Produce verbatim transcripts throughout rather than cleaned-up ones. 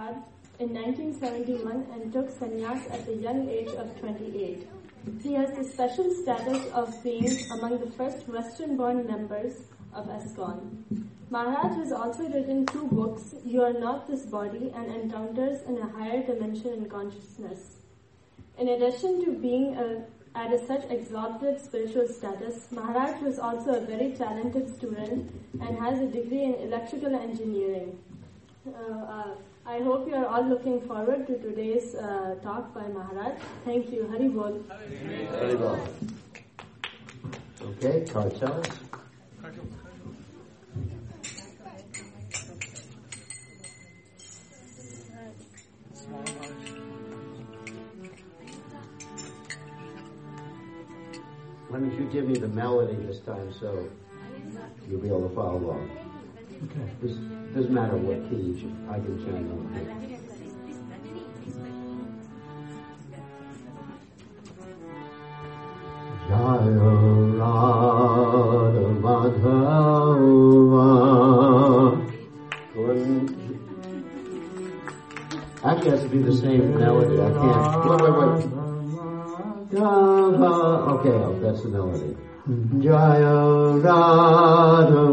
in nineteen seventy-one and took sannyas at the young age of twenty-eight. He has the special status of being among the first Western-born members of ISKCON. Maharaj has also written two books, You Are Not This Body and Encounters in a Higher Dimension in Consciousness. In addition to being a, at a such exalted spiritual status, Maharaj was also a very talented student and has a degree in electrical engineering. Uh, uh, I hope you are all looking forward to today's uh, talk by Maharaj. Thank you. Hari Bol. Hari Bol. Okay, cartels. Why don't you give me the melody this time so you'll be able to follow along. Okay. This doesn't matter what key you should, I can chant on. Jaya Radha Madhava. Actually, it has to be the same melody. I can't. Wait, wait, wait. Okay, oh, that's the melody. Jaya Radha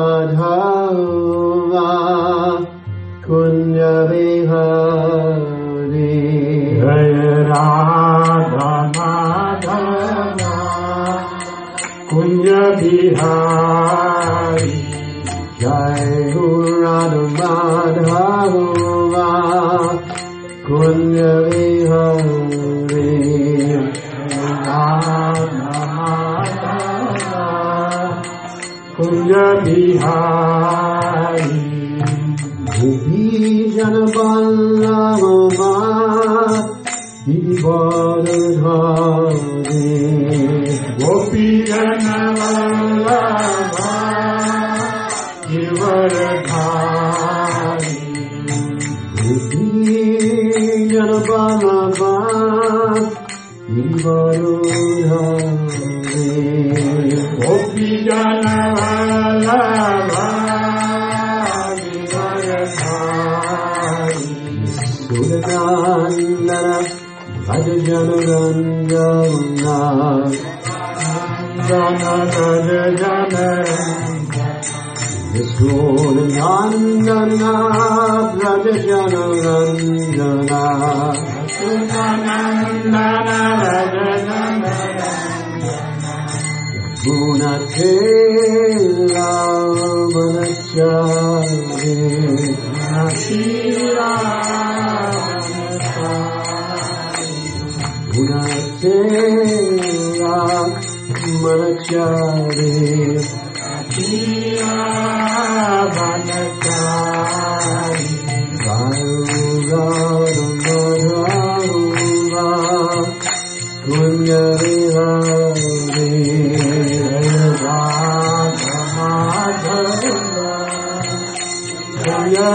Madhava Kunya Vihari. Jaya Radha Madhava Kunya Vihari. Jaya Radha Madhava Kunya Vihari. Kunya Bihari. Gopi Jana Vallabha Girivaradhari. Gopi Jana Vallabha Girivaradhari. Gopi Jana Vallabha Girivaradhari. Gopi Jana Vallabha Girivaradhari. Sudhanandana Bhaja Jana Ranjana. Jana Bhaja Jana Sudhanandana Bhaja Jana Ranjana. Sudhanandana Bhaja Jana Gunatela Manachari. Gunatela Manachari. Kunya Vihari. Jaya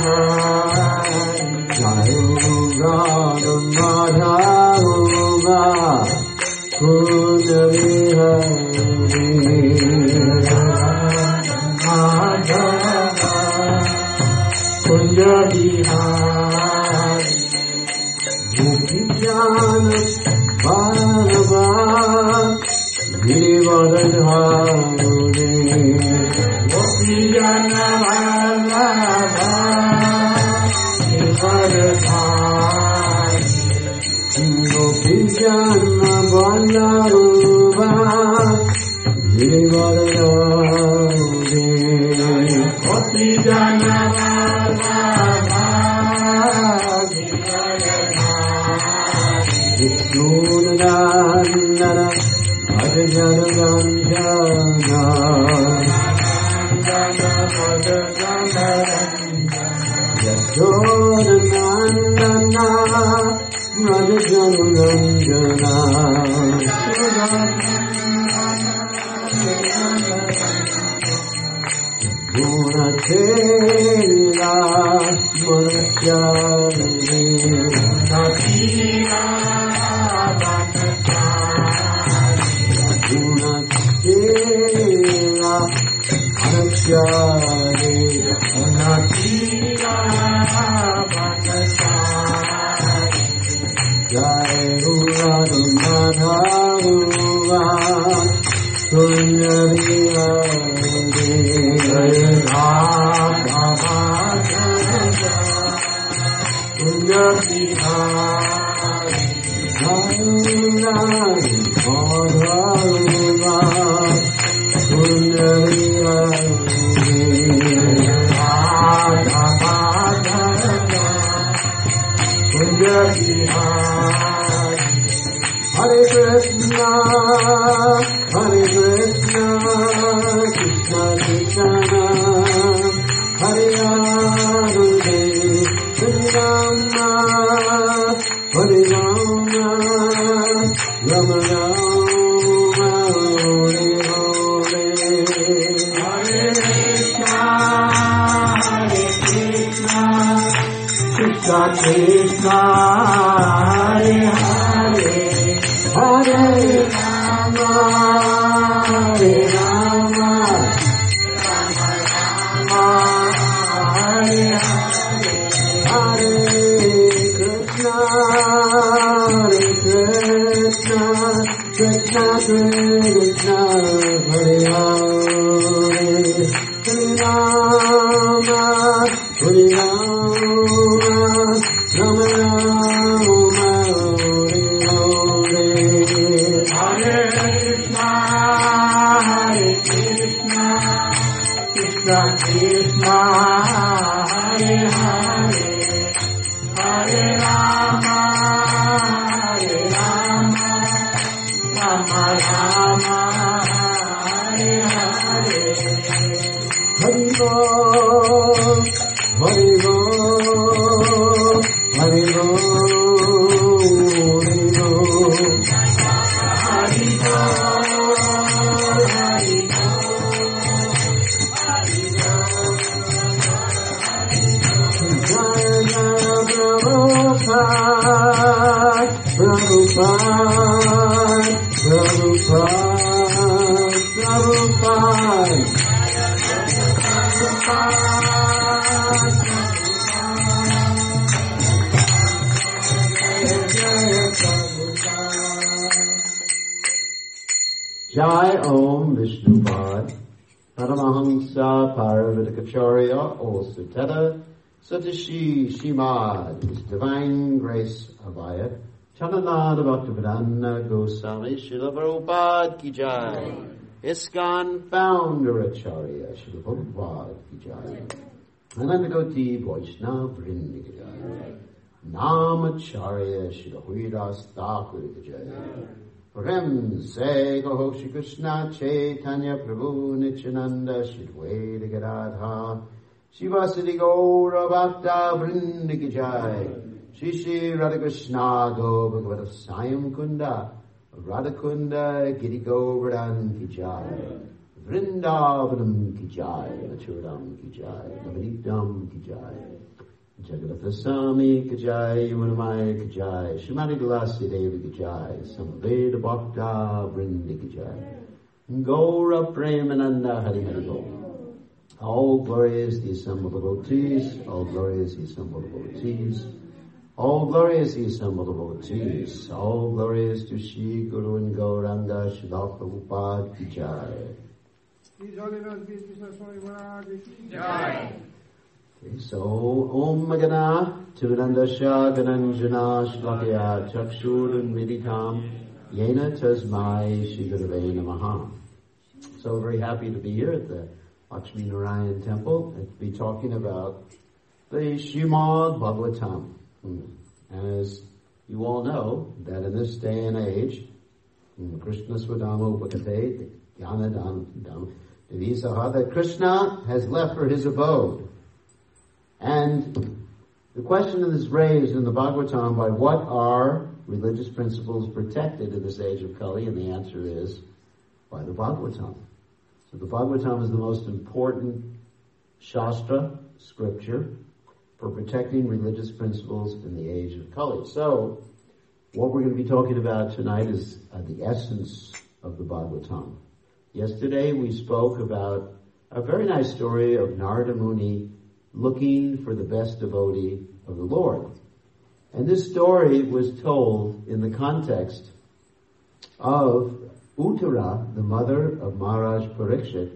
Radha Madhava Kunya Vihari. Kunya Vihari. Gopi Jana Vallabha Girivaradhari. Gopi Jana Vallabha Girivaradhari. Gopi Jana Vallabha Girivaradhari. Gopi Jana Vallabha Girivaradhari. Sudhanandana Bhaja Jana Ranjana. Yashodanandana Bhaja Jana Ranjana. Gunatela Manachari. Gunatela Manachari. Kunja Bihari, Nari Madharuga, Kunja Bihari, Radha Madharuga, Kunja Bihari, Hare Krishna, Hare Krishna, Krishna Krishna, Hare Hare, Hare Rama, Hare Rama, Rama Rama, Hare Hare, Hare Krishna, Hare Krishna, Krishna Krishna, Hare Hare, Hare Rama, Hare Rama, Rama Rama, Hare Hare, Hare Krishna, Hare Krishna, Krishna Krishna, Hare Hare, Hare Rama, Hare Rama, Rama Rama, Hare Krishna, Hare Krishna, Krishna Krishna, Hare Hare, Hare Rama, Hare Rama, Rama Rama, Hare Hare, Hari Bol, Hari Bol, Hari Bol, Hari Bol, Hari Bol, Hari Bol, Prabhupada, Prabhupada, Prabhupada, Prabhupada, Jai Om Vishnupad, Paramahamsa Paravatakacharya, or Suteta, Satishi Shimad, His Divine Grace Avaya, Chananada Bhaktivedanta Goswami, Srila Prabhupada Ki Jai, ISKCON Founder Acharya, Srila Prabhupada Ki Jai, Anandagoti Vaishnava Vrinda Ki Jai, Namacharya, Srila Haridas Thakur Ki Jai, Prem Se Gaho Shri Krishna Chaitanya Prabhu Nityananda Shri Advaita Gadadha Shivasati Gaura Bhakta Vrinda Ki Jai, Shri Shri Radha Krishna Go Bhagavata Sayam Kunda, Radha Kunda Giri Govardhan Ki Jai, Vrindavanam Ki Jai, Machuradam Ki Jai, Navadipam Ki Jai, Jagannatha Swami Ki Jai, Yamunamaya Ki Jai, Shrimati Tulasi Devi Ki Jai, Samveda Bhakta Vrinda Ki Jai, Gaura Premananda Hari Hari Go. All glory is the assembled devotees, all glory is the assembled devotees, all glory is the assembled devotees, all glory is to Shri Guru and Gauranga, Srila Prabhupada Ki Jai. Okay, so, Om Magana, Tunandasha, Gananjana, Shlakya, Chakshur, and Miditam, Yena Tasmai, Shri Gurave Namaha. So, very happy to be here at the Lakshmi Narayan Temple and to be talking about the Srimad Bhagavatam. As you all know, that in this day and age, Krishna Swadama Upakate, Jnana Dhamma, that Krishna has left for his abode. And the question that is raised in the Bhagavatam, by what are religious principles protected in this age of Kali? And the answer is, by the Bhagavatam. So the Bhagavatam is the most important Shastra, scripture, for protecting religious principles in the age of Kali. So, what we're going to be talking about tonight is uh, the essence of the Bhagavatam. Yesterday we spoke about a very nice story of Narada Muni looking for the best devotee of the Lord. And this story was told in the context of Uttara, the mother of Maharaj Parikshit,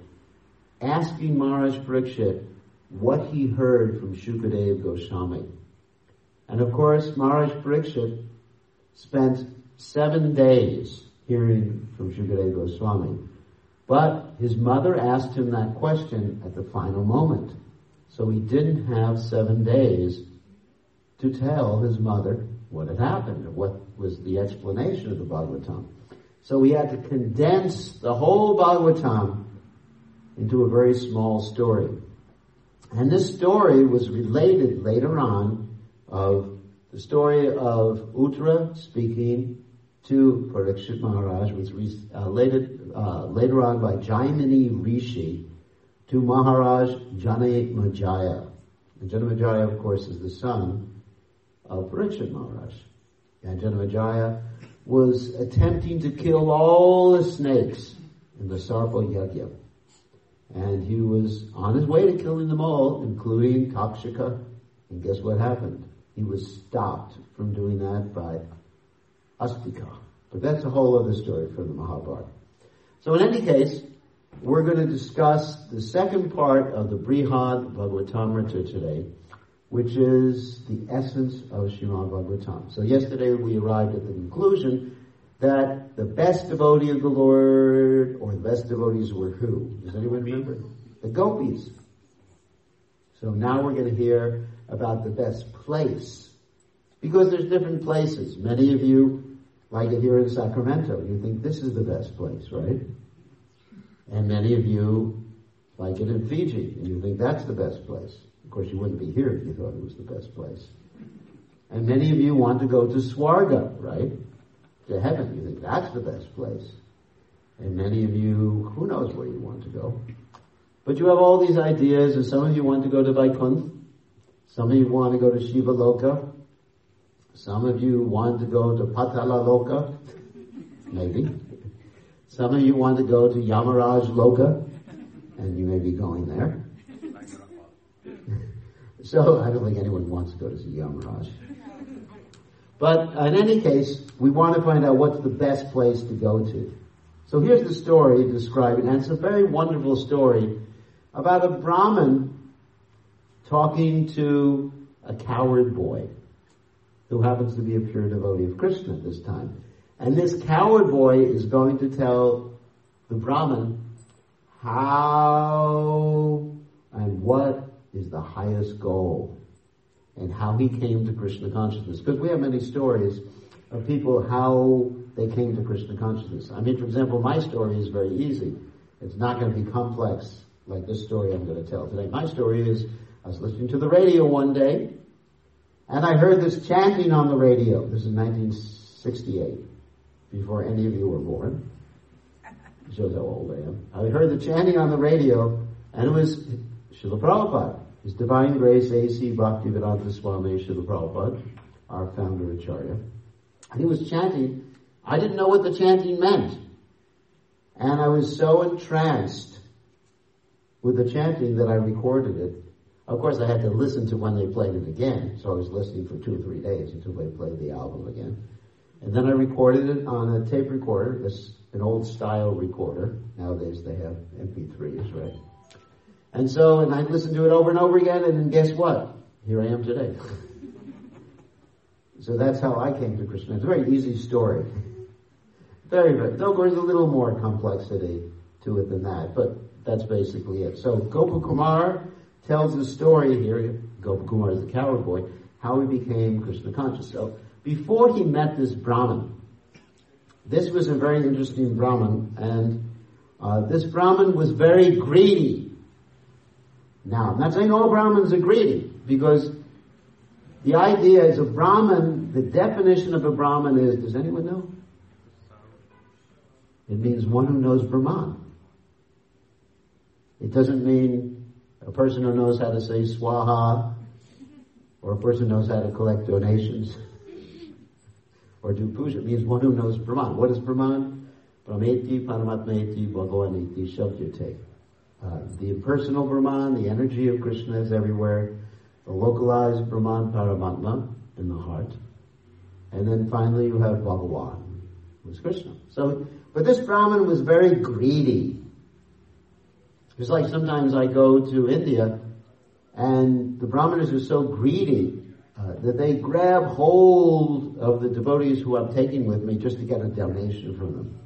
asking Maharaj Parikshit what he heard from Shukadev Goswami. And of course, Maharaj Parikshit spent seven days hearing from Shukadeva Goswami. But his mother asked him that question at the final moment. So he didn't have seven days to tell his mother what had happened, or what was the explanation of the Bhagavatam. So he had to condense the whole Bhagavatam into a very small story. And this story was related later on of the story of Uttara speaking to Parikshit Maharaj, was related uh, later on by Jaimini Rishi to Maharaj Janamejaya. And Janamejaya, of course, is the son of Parikshit Maharaj. And Janamejaya was attempting to kill all the snakes in the Sarpa Yajna. And he was on his way to killing them all, including Takshaka. And guess what happened? He was stopped from doing that by Astika. But that's a whole other story from the Mahabharata. So in any case, we're going to discuss the second part of the Brihad Bhagavatamrita today, which is the essence of Srimad Bhagavatam. So yesterday we arrived at the conclusion that the best devotee of the Lord, or the best devotees were who? Does anyone remember? The gopis. So now we're going to hear about the best place. Because there's different places. Many of you like it here in Sacramento. You think this is the best place, right? And many of you like it in Fiji, and you think that's the best place. Of course, you wouldn't be here if you thought it was the best place. And many of you want to go to Swarga, right? To heaven. You think that's the best place. And many of you, who knows where you want to go. But you have all these ideas, and some of you want to go to Vaikuntha. Some of you want to go to Shiva Loka. Some of you want to go to Patala Loka. Maybe. Some of you want to go to Yamaraj Loka. And you may be going there. So, I don't think anyone wants to go to see Yamaraj. But in any case, we want to find out what's the best place to go to. So here's the story described, and it's a very wonderful story about a Brahmin talking to a coward boy who happens to be a pure devotee of Krishna at this time. And this coward boy is going to tell the Brahmin how and what is the highest goal, and how he came to Krishna consciousness. Because we have many stories of people, how they came to Krishna consciousness. I mean, for example, my story is very easy. It's not going to be complex like this story I'm going to tell today. My story is, I was listening to the radio one day, and I heard this chanting on the radio. This is nineteen sixty-eight, before any of you were born. It shows how old I am. I heard the chanting on the radio, and it was Srila Prabhupada. His Divine Grace A C Bhaktivedanta Swami Srila Prabhupada, our founder Acharya. And he was chanting. I didn't know what the chanting meant. And I was so entranced with the chanting that I recorded it. Of course, I had to listen to when they played it again. So I was listening for two or three days until they played the album again. And then I recorded it on a tape recorder, this, an old style recorder. Nowadays they have M P threes, right? And so, and I listened to it over and over again, and then guess what? Here I am today. So that's how I came to Krishna. It's a very easy story. Very, very, though there's a little more complexity to it than that, but that's basically it. So Gopakumar tells the story here, Gopakumar is the coward boy, how he became Krishna conscious. So before he met this Brahmin, this was a very interesting Brahmin, and uh, this Brahmin was very greedy. Now, I'm not saying all Brahmins are greedy, because the idea is a Brahmin, the definition of a Brahmin is, does anyone know? It means one who knows Brahman. It doesn't mean a person who knows how to say swaha, or a person who knows how to collect donations, or do puja. It means one who knows Brahman. What is Brahman? Brahmeti, Paramatmeti, Bhagavaniti, Shabdyate. Uh, the impersonal Brahman, the energy of Krishna is everywhere. The localized Brahman, Paramatma, in the heart. And then finally you have Bhagavan, who is Krishna. So, but this Brahmin was very greedy. It's like sometimes I go to India, and the Brahmanas are so greedy uh, that they grab hold of the devotees who I'm taking with me just to get a donation from them.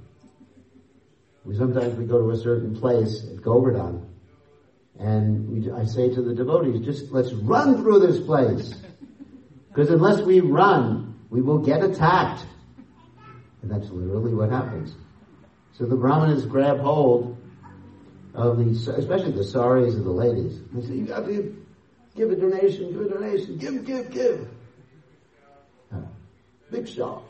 We sometimes we go to a certain place at Govardhan, and we, I say to the devotees, just let's run through this place. Because unless we run, we will get attacked. And that's literally what happens. So the brahmanas grab hold of the, especially the saris of the ladies. They say, you got to give a donation, give a donation, give, give, give. Uh, big shaw.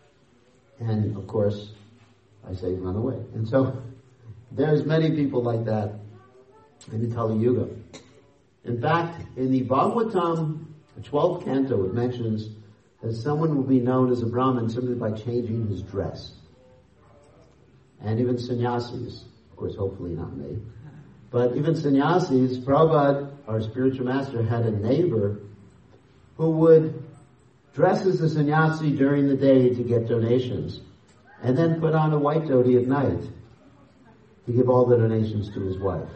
And of course, I say run away. And so there's many people like that in the Kali Yuga. In fact, in the Bhagavatam, the twelfth canto, it mentions that someone will be known as a Brahmin simply by changing his dress. And even sannyasis, of course, hopefully not me, but even sannyasis, Prabhupada, our spiritual master, had a neighbor who would dress as a sannyasi during the day to get donations, and then put on a white dhoti at night to give all the donations to his wife.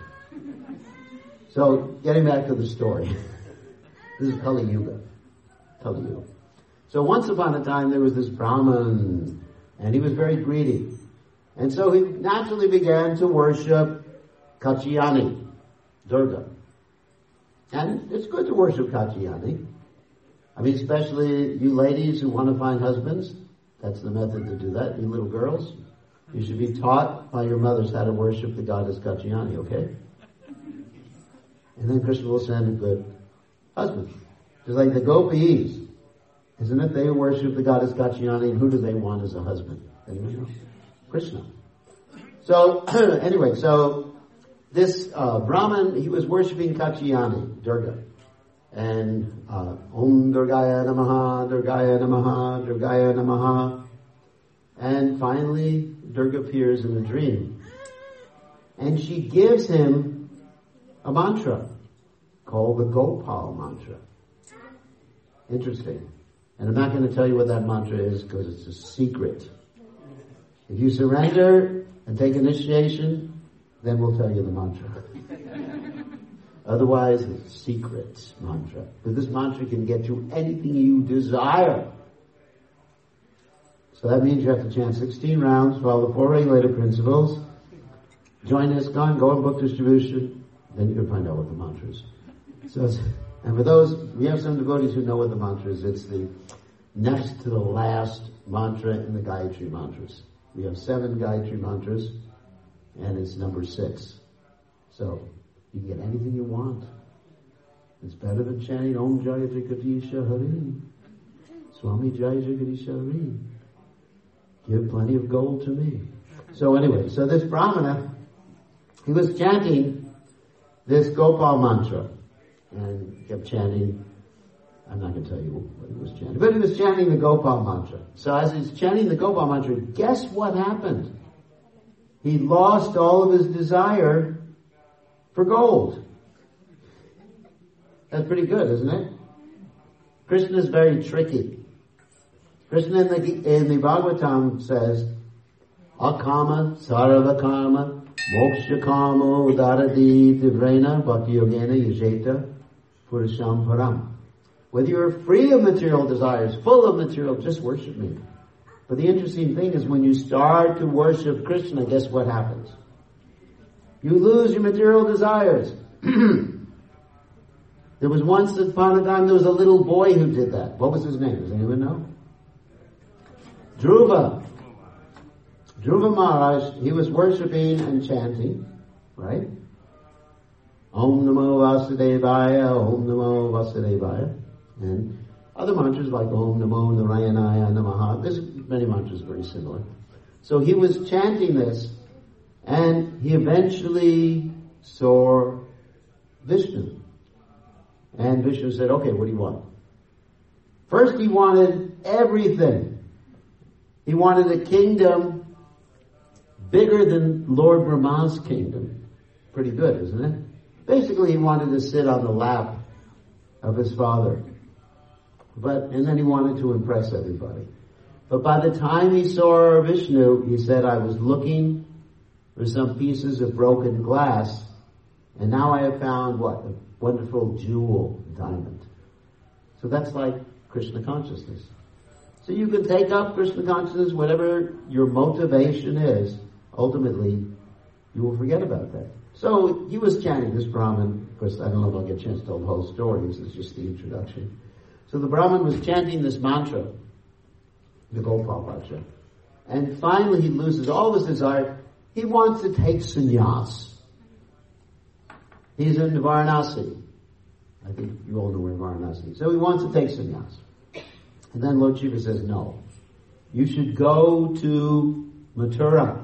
So, getting back to the story. This is Kali Yuga. Kali Yuga. So once upon a time there was this Brahmin, and he was very greedy. And so he naturally began to worship Katyayani, Durga. And it's good to worship Katyayani. I mean, especially you ladies who want to find husbands, that's the method to do that. You little girls, you should be taught by your mothers how to worship the goddess Katyayani, okay? And then Krishna will send a good husband. Just like the gopis, isn't it? They worship the goddess Katyayani, and who do they want as a husband? Anyone know? Krishna. So, anyway, so this uh, Brahmin, he was worshiping Katyayani, Durga. And uh, Om Durgaya Namaha, Durgaya Namaha, Durgaya Namaha. And finally, Durga appears in a dream. And she gives him a mantra called the Gopal mantra. Interesting. And I'm not going to tell you what that mantra is because it's a secret. If you surrender and take initiation, then we'll tell you the mantra. Otherwise, it's a secret mantra. But this mantra can get you anything you desire. So that means you have to chant sixteen rounds, follow the four regulator principles, join ISKCON, go on book distribution, then you can find out what the mantra is. So, it's, and for those, we have some devotees who know what the mantra is. It's the next to the last mantra in the Gayatri mantras. We have seven Gayatri mantras, and it's number six. So, you can get anything you want. It's better than chanting Om Jaya Jagadisha Hari, Swami Jaya Jagadisha Hari. Give plenty of gold to me. So anyway, so this Brahmana, he was chanting this Gopal mantra, and kept chanting, I'm not going to tell you what he was chanting, but he was chanting the Gopal mantra. So as he's chanting the Gopal mantra, guess what happened? He lost all of his desire for gold. That's pretty good, isn't it? Krishna is very tricky. Krishna in the, in the Bhagavatam says, Akama sarva karma moksha kama udaradi divrena bhakti yogena yajeta purusham param. Whether you're free of material desires, full of material, just worship me. But the interesting thing is when you start to worship Krishna, guess what happens? You lose your material desires. There was once upon a time, there was a little boy who did that. What was his name? Does anyone know? Dhruva. Dhruva Maharaj, he was worshipping and chanting, right? Om Namo Vasudevaya, Om Namo Vasudevaya. And other mantras like Om Namo Narayanaya Namaha. There's many mantras very similar. So he was chanting this, and he eventually saw Vishnu. And Vishnu said, okay, what do you want? First he wanted everything. He wanted a kingdom bigger than Lord Brahma's kingdom. Pretty good, isn't it? Basically, he wanted to sit on the lap of his father. But, and then he wanted to impress everybody. But by the time he saw Vishnu, he said, I was looking for some pieces of broken glass, and now I have found what? A wonderful jewel, diamond. So that's like Krishna consciousness. So you can take up Krishna consciousness, whatever your motivation is, ultimately you will forget about that. So he was chanting, this Brahmin. Of course, I don't know if I'll get a chance to tell the whole story. This is just the introduction. So the Brahmin was chanting this mantra, the Gopal Bhaja. And finally he loses all his desire. He wants to take sannyas. He's in Varanasi. I think you all know where Varanasi is. So he wants to take sannyas. And then Lord Shiva says, no. You should go to Mathura.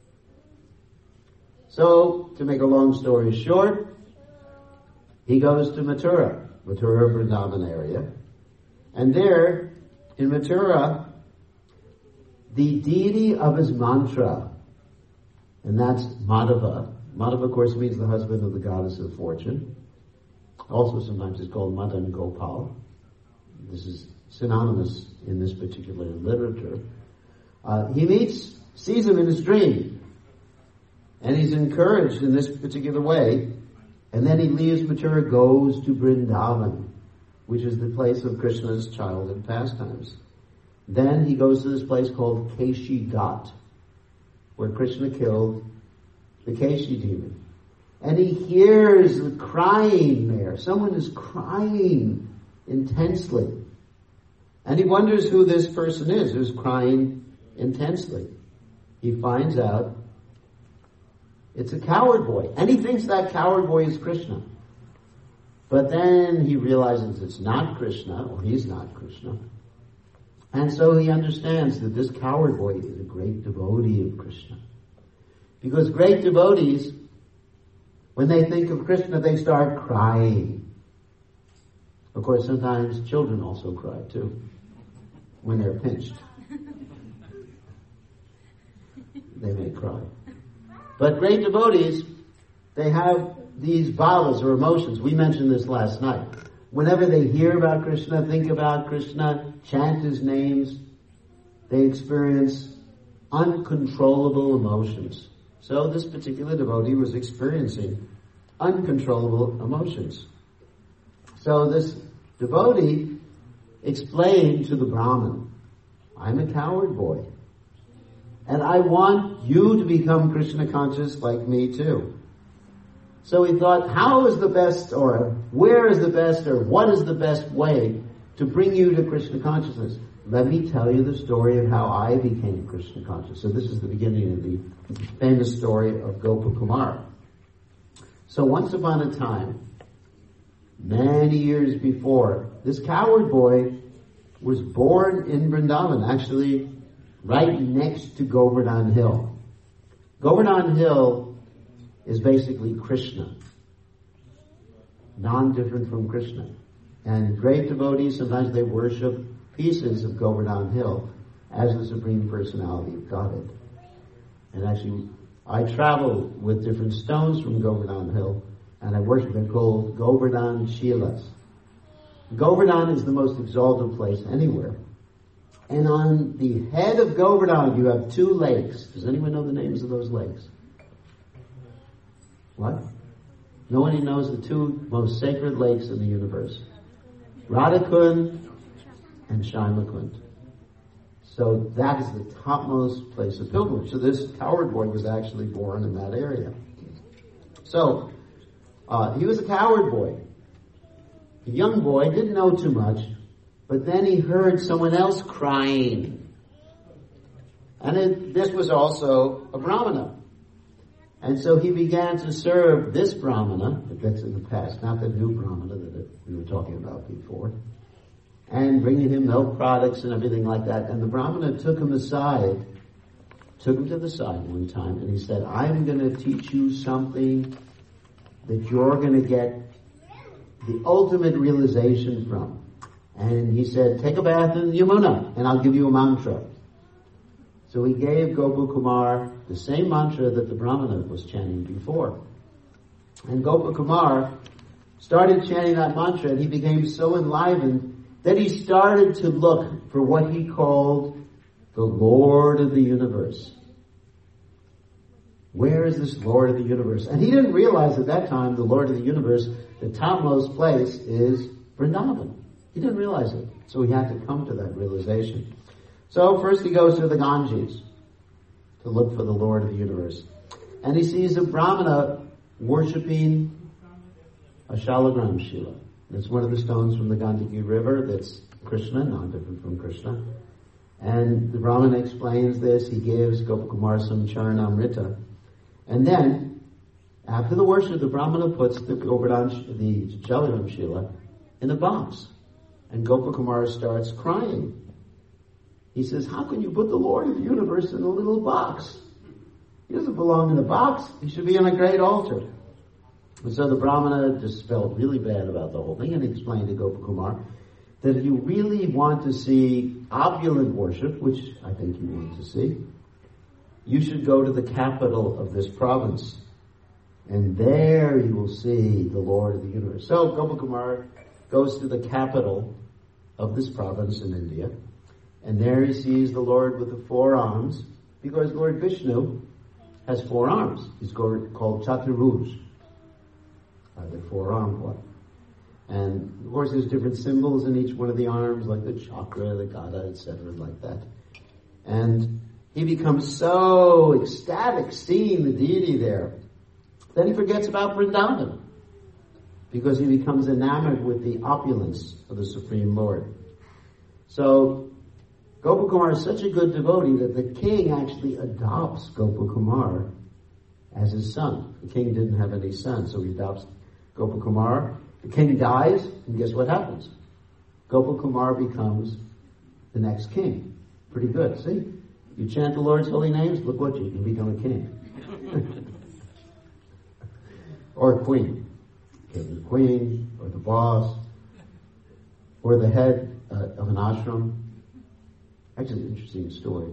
So, to make a long story short, he goes to Mathura, Mathura Vrindavan area. And there, in Mathura, the deity of his mantra, and that's Madhava. Madhava, of course, means the husband of the goddess of fortune. Also sometimes it's called Madan Gopal. This is synonymous in this particular literature. Uh, he meets, sees him in his dream. And he's encouraged in this particular way. And then he leaves Mathura, goes to Vrindavan, which is the place of Krishna's childhood pastimes. Then he goes to this place called Keshi Ghat, where Krishna killed the Keshi demon. And he hears the crying there. Someone is crying intensely. And he wonders who this person is who's crying intensely. He finds out it's a coward boy. And he thinks that coward boy is Krishna. But then he realizes it's not Krishna, or he's not Krishna. And so he understands that this coward boy is a great devotee of Krishna. Because great devotees, when they think of Krishna, they start crying. Of course, sometimes children also cry too, when they're pinched. They may cry. But great devotees, they have these bhavas or emotions. We mentioned this last night. Whenever they hear about Krishna, think about Krishna, chant his names, they experience uncontrollable emotions. So this particular devotee was experiencing uncontrollable emotions. So this devotee explained to the Brahmin, I'm a coward boy. And I want you to become Krishna conscious like me too. So he thought, how is the best, or where is the best, or what is the best way to bring you to Krishna consciousness? Let me tell you the story of how I became Krishna conscious. So this is the beginning of the famous story of Gopakumar. So once upon a time, many years before, this coward boy was born in Vrindavan, actually right next to Govardhan Hill. Govardhan Hill is basically Krishna, non-different from Krishna. And great devotees, sometimes they worship pieces of Govardhan Hill as the Supreme Personality of Godhead. And actually, I travel with different stones from Govardhan Hill, and I worship. They're called Govardhan Shilas. Govardhan is the most exalted place anywhere. And on the head of Govardhan, you have two lakes. Does anyone know the names of those lakes? What? Nobody knows the two most sacred lakes in the universe. Radhakund and Shaimakund. So that is the topmost place of pilgrimage. So this coward boy was actually born in that area. So, uh, he was a coward boy. A young boy, didn't know too much, but then he heard someone else crying. And it, this was also a Brahmana. And so he began to serve this Brahmana, that's in the past, not the new Brahmana that we were talking about before, and bringing him milk products and everything like that. And the Brahmana took him aside, took him to the side one time, and he said, I'm going to teach you something that you're going to get the ultimate realization from. And he said, take a bath in Yamuna, and I'll give you a mantra. So he gave Gopakumar the same mantra that the Brahmana was chanting before. And Gopakumar started chanting that mantra, and he became so enlivened that he started to look for what he called the Lord of the universe. Where is this Lord of the universe? And he didn't realize at that time the Lord of the universe, the topmost place, is Vrindavan. He didn't realize it. So he had to come to that realization. So first he goes to the Ganges to look for the Lord of the universe. And he sees a Brahmana worshipping a Shalagram Shila. It's one of the stones from the Gandaki River that's Krishna, not different from Krishna. And the Brahmana explains this. He gives Gopakumar some Charanamrita. And then, after the worship, the Brahmana puts the Govardhan, the Shalagram Shila in a box. And Gopakumar starts crying. He says, how can you put the Lord of the universe in a little box? He doesn't belong in a box. He should be on a great altar. And so the Brahmana just felt really bad about the whole thing and explained to Gopakumar that if you really want to see opulent worship, which I think you want to see, you should go to the capital of this province. And there you will see the Lord of the universe. So Gopakumar goes to the capital of this province in India. And there he sees the Lord with the four arms, because Lord Vishnu has four arms. He's called Chaturbuj, uh, the four-armed one. And of course there's different symbols in each one of the arms, like the chakra, the gada, et cetera, like that. And he becomes so ecstatic seeing the deity there, that he forgets about Vrindavan, because he becomes enamored with the opulence of the Supreme Lord. So Gopakumar is such a good devotee that the king actually adopts Gopakumar as his son. The king didn't have any sons, so he adopts Gopakumar. The king dies, and guess what happens? Gopakumar becomes the next king. Pretty good, see? You chant the Lord's holy names, look what you can become a king. Or a queen. Okay, the queen, or the boss, or the head uh, of an ashram. Actually, an interesting story.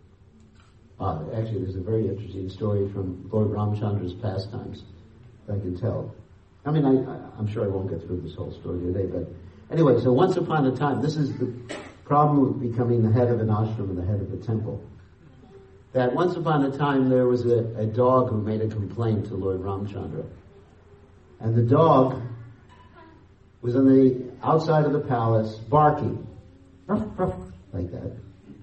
Uh, actually, there's a very interesting story from Lord Ramchandra's pastimes, I can tell. I mean, I, I, I'm sure I won't get through this whole story today, but anyway, so once upon a time, this is the problem with becoming the head of an ashram and the head of a temple. That once upon a time, there was a, a dog who made a complaint to Lord Ramchandra. And the dog was on the outside of the palace barking, ruff, ruff, like that.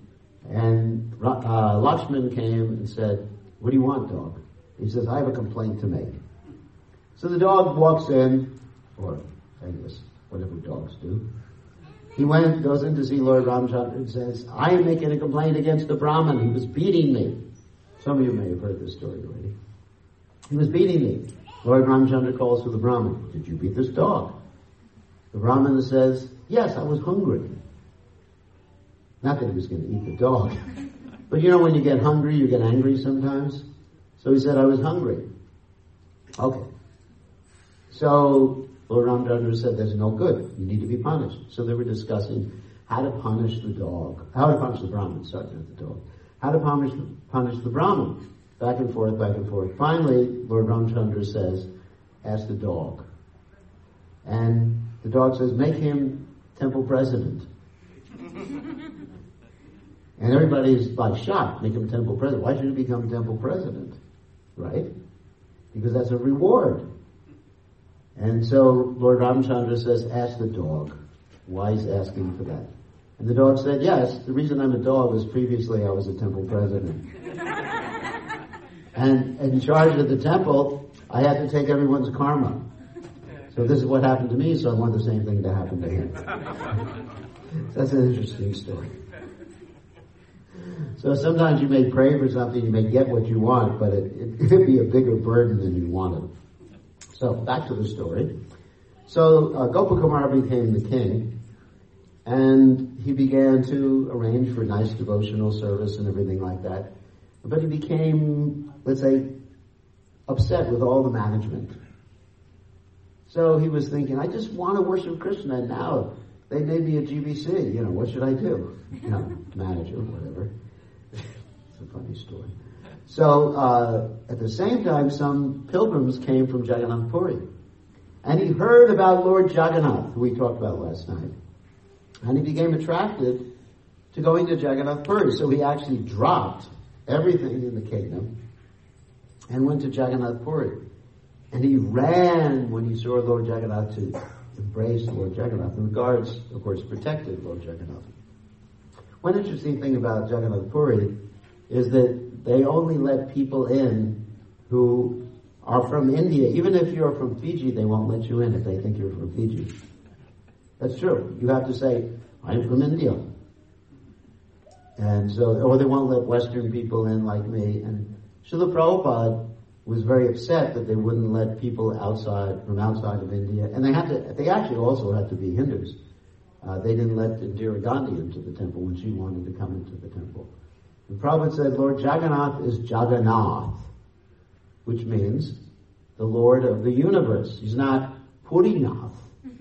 And uh, Lakshman came and said, what do you want, dog? He says, I have a complaint to make. So the dog walks in, or I guess whatever dogs do. He went, goes in to see Lord Ramchandra and says, I am making a complaint against the Brahmin. He was beating me. Some of you may have heard this story already. He was beating me. Lord Ramchandra calls for the Brahmin. Did you beat this dog? The Brahmin says, yes, I was hungry. Not that he was going to eat the dog. But you know when you get hungry, you get angry sometimes. So he said, I was hungry. Okay. So Lord Ramchandra said, that's no good. You need to be punished. So they were discussing how to punish the dog. How to punish the Brahmin, sorry, not the dog. How to punish, punish the Brahmin. Back and forth, back and forth. Finally, Lord Ramchandra says, ask the dog. And the dog says, make him temple president. And everybody's like shocked, make him temple president. Why should he become temple president? Right? Because that's a reward. And so Lord Ramchandra says, ask the dog. Why he's asking for that? And the dog said, yes, the reason I'm a dog is previously I was a temple president. And in charge of the temple, I had to take everyone's karma. So this is what happened to me, so I want the same thing to happen to him. So that's an interesting story. So sometimes you may pray for something, you may get what you want, but it, it could be a bigger burden than you wanted. So back to the story. So uh, Gopakumar became the king, and he began to arrange for nice devotional service and everything like that. But he became, let's say, upset with all the management. So he was thinking, I just want to worship Krishna, and now they made me a G B C. You know, what should I do? You know, manager, whatever. It's a funny story. So uh, at the same time, some pilgrims came from Jagannath Puri. And he heard about Lord Jagannath, who we talked about last night. And he became attracted to going to Jagannath Puri. So he actually dropped everything in the kingdom and went to Jagannath Puri. And he ran when he saw Lord Jagannath to embraced Lord Jagannath. And the guards, of course, protected Lord Jagannath. One interesting thing about Jagannath Puri is that they only let people in who are from India. Even if you're from Fiji, they won't let you in if they think you're from Fiji. That's true. You have to say, I'm from India. And so, or they won't let Western people in like me. And Srila Prabhupada was very upset that they wouldn't let people outside, from outside of India. And they had to, they actually also had to be Hindus. Uh, they didn't let Indira Gandhi into the temple when she wanted to come into the temple. And Prabhupada said, Lord Jagannath is Jagannath, which means the Lord of the universe. He's not Purinath.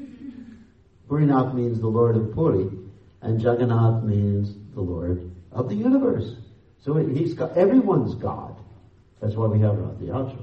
Purinath means the Lord of Puri, and Jagannath means the Lord of the universe. So he's got, everyone's God. That's why we have Rath Yatra.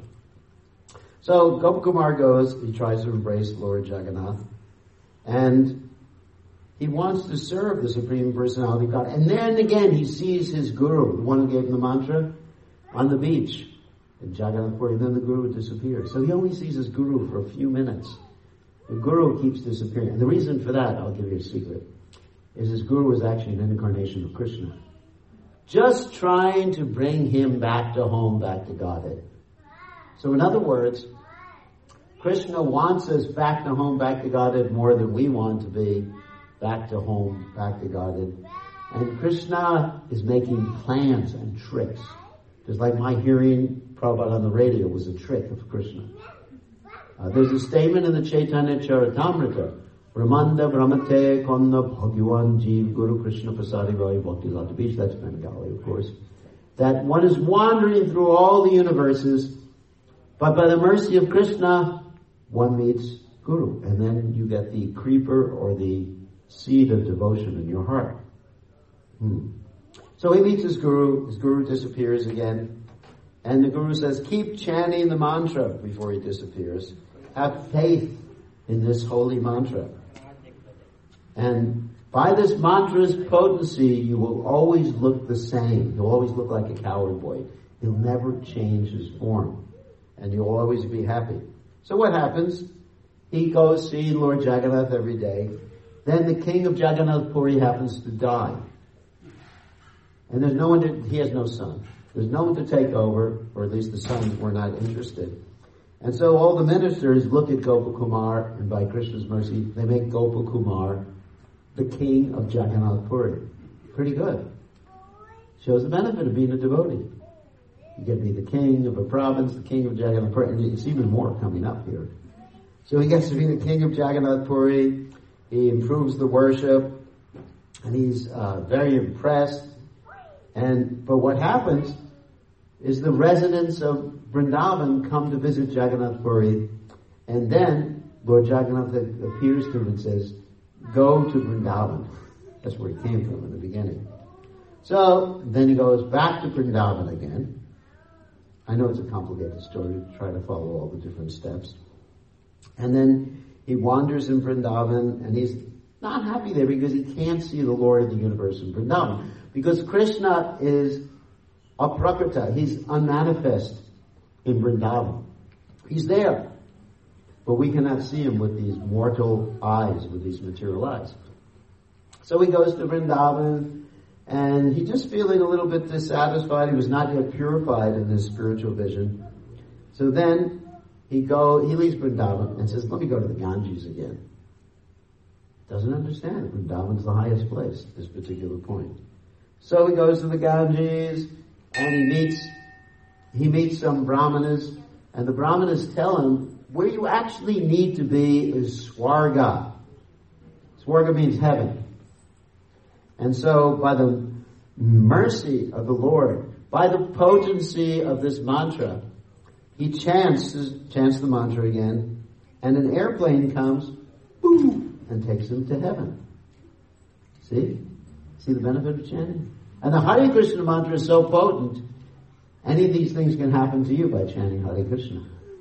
So Gopakumar goes, he tries to embrace Lord Jagannath, and he wants to serve the Supreme Personality of God. And then again, he sees his guru, the one who gave him the mantra, on the beach in Jagannath Puri. Then the guru disappears. So he only sees his guru for a few minutes. The guru keeps disappearing. And the reason for that, I'll give you a secret, is his guru is actually an incarnation of Krishna. Just trying to bring him back to home, back to Godhead. So in other words, Krishna wants us back to home, back to Godhead more than we want to be back to home, back to Godhead. And Krishna is making plans and tricks. Just like my hearing Prabhupada on the radio was a trick of Krishna. Uh, there's a statement in the Chaitanya Charitamrita, Brahmanda Brahmate Konna Bhagavan Jeev Guru Krishna Pasari Vai Bhakti Lata Beach, that's Bengali of course, that one is wandering through all the universes, but by the mercy of Krishna, one meets Guru, and then you get the creeper or the seed of devotion in your heart. Hmm. So he meets his Guru, his Guru disappears again, and the Guru says, keep chanting the mantra before he disappears. Have faith in this holy mantra. And by this mantra's potency, you will always look the same. You'll always look like a coward boy. He'll never change his form. And you'll always be happy. So what happens? He goes see Lord Jagannath every day. Then the king of Jagannath Puri happens to die. And there's no one to, he has no son. There's no one to take over, or at least the sons were not interested. And so all the ministers look at Gopakumar, and by Krishna's mercy, they make Gopakumar the king of Jagannath Puri. Pretty good. Shows the benefit of being a devotee. You get to be the king of a province, the king of Jagannath Puri, and it's even more coming up here. So he gets to be the king of Jagannath Puri. He improves the worship, and he's uh, very impressed. And but what happens is the residents of Vrindavan come to visit Jagannath Puri, and then Lord Jagannath appears to him and says, go to Vrindavan. That's where he came from in the beginning. So then he goes back to Vrindavan again. I know it's a complicated story to try to follow all the different steps. And then he wanders in Vrindavan, and he's not happy there because he can't see the Lord of the universe in Vrindavan. Because Krishna is aprakrita, he's unmanifest in Vrindavan. He's there, but we cannot see him with these mortal eyes, with these material eyes. So he goes to Vrindavan, and he's just feeling a little bit dissatisfied. He was not yet purified in his spiritual vision. So then he go, he leaves Vrindavan and says, let me go to the Ganges again. Doesn't understand. Vrindavan's the highest place at this particular point. So he goes to the Ganges, and he meets, he meets some brahmanas, and the brahmanas tell him, where you actually need to be is Swarga. Swarga means heaven. And so by the mercy of the Lord, by the potency of this mantra, he chants, chants the mantra again, and an airplane comes, boom, and takes him to heaven. See? See the benefit of chanting? And the Hare Krishna mantra is so potent, any of these things can happen to you by chanting Hare Krishna.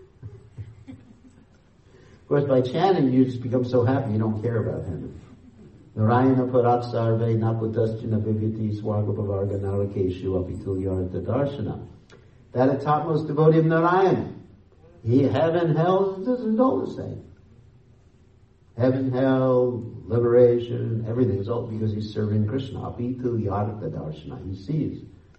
Of course, by chanting, you just become so happy you don't care about heaven. Narayana parat sarve napudaschina viviti swargapavarga narakeshu apitulyartha darshana. That a topmost devotee of Narayana. He, heaven, hell, this is all the same. heaven, hell, liberation, everything. It's all because he's serving Krishna. Apitu yarta darshana. He sees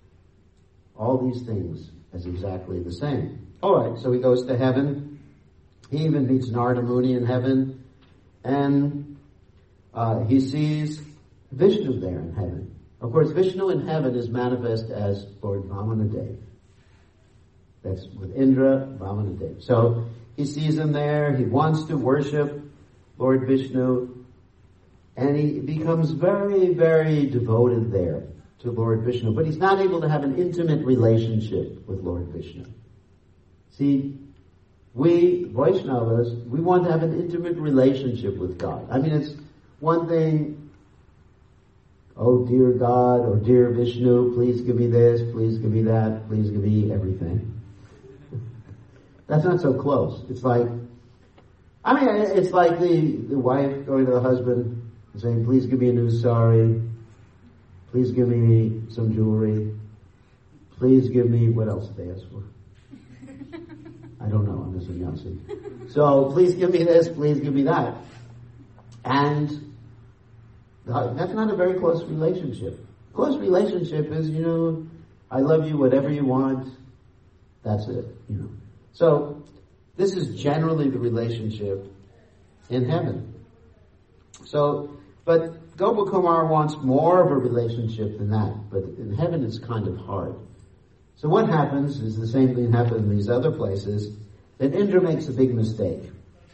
all these things as exactly the same. Alright, so he goes to heaven. He even meets Narada Muni in heaven. And uh, he sees Vishnu there in heaven. Of course, Vishnu in heaven is manifest as Lord Vamanadev. That's with Indra, Vamanadev. So he sees him there. He wants to worship Lord Vishnu. And he becomes very, very devoted there to Lord Vishnu. But he's not able to have an intimate relationship with Lord Vishnu. See, we, Vaishnavas, we want to have an intimate relationship with God. I mean, it's one thing, oh dear God, or dear Vishnu, please give me this, please give me that, please give me everything. That's not so close. It's like, I mean, it's like the, the wife going to the husband and saying, please give me a new sari, please give me some jewelry, please give me, what else did they ask for? I don't know, I'm a sannyasi. So, please give me this, please give me that. And that's not a very close relationship. Close relationship is, you know, I love you, whatever you want, that's it, you know. So, this is generally the relationship in heaven. So, but Gopakumar wants more of a relationship than that, but in heaven it's kind of hard. So what happens is the same thing happened in these other places, that Indra makes a big mistake.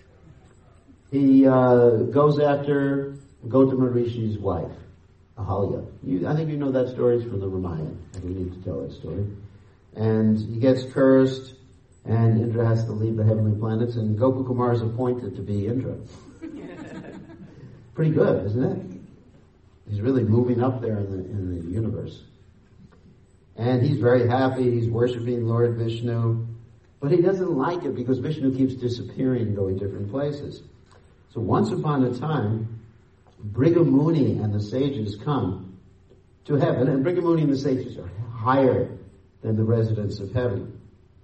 He uh, goes after Gautama Rishi's wife, Ahalya. You, I think you know that story, it's from the Ramayana. I don't need to tell that story. And he gets cursed, and Indra has to leave the heavenly planets, and Gopakumar is appointed to be Indra. Pretty good, isn't it? He's really moving up there in the, in the universe. And he's very happy, he's worshiping Lord Vishnu, but he doesn't like it because Vishnu keeps disappearing and going different places. So once upon a time, Brigamuni and the sages come to heaven, and Brigamuni and the sages are higher than the residents of heaven.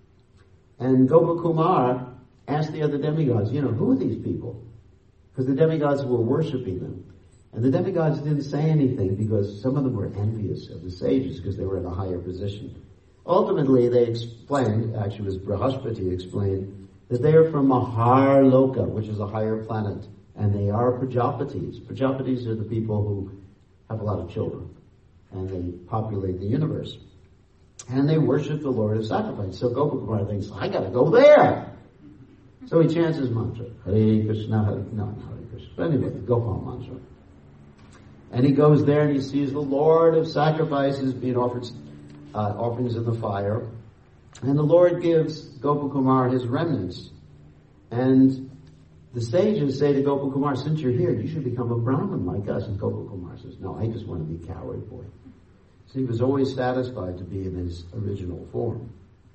And Gopakumar asked the other demigods, you know, who are these people? Because the demigods were worshipping them. And the demigods didn't say anything because some of them were envious of the sages because they were in a higher position. Ultimately, they explained, actually it was Brahaspati explained, that they are from Mahar Loka, which is a higher planet, and they are Prajapatis. Prajapatis are the people who have a lot of children, and they populate the universe. And they worship the Lord of Sacrifice. So Gopakumar thinks, I gotta go there! So he chants his mantra, Hare Krishna, Hare, no, Hare Krishna, but anyway, Gopal mantra. And he goes there and he sees the Lord of Sacrifices being offered, uh, offerings in the fire. And the Lord gives Gopakumar his remnants. And the sages say to Gopakumar, since you're here, you should become a Brahmin like us. And Gopakumar says, no, I just want to be coward boy. So he was always satisfied to be in his original form.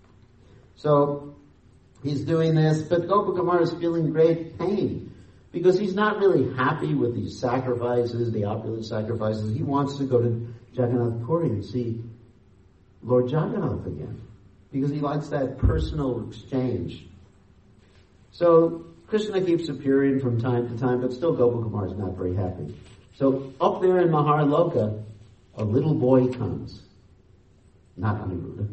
So he's doing this, but Gopakumar is feeling great pain because he's not really happy with these sacrifices, the opulent sacrifices. He wants to go to Jagannath Puri and see Lord Jagannath again because he likes that personal exchange. So Krishna keeps appearing from time to time, but still Gopakumar is not very happy. So up there in Mahar Loka, a little boy comes. Not Aniruddha.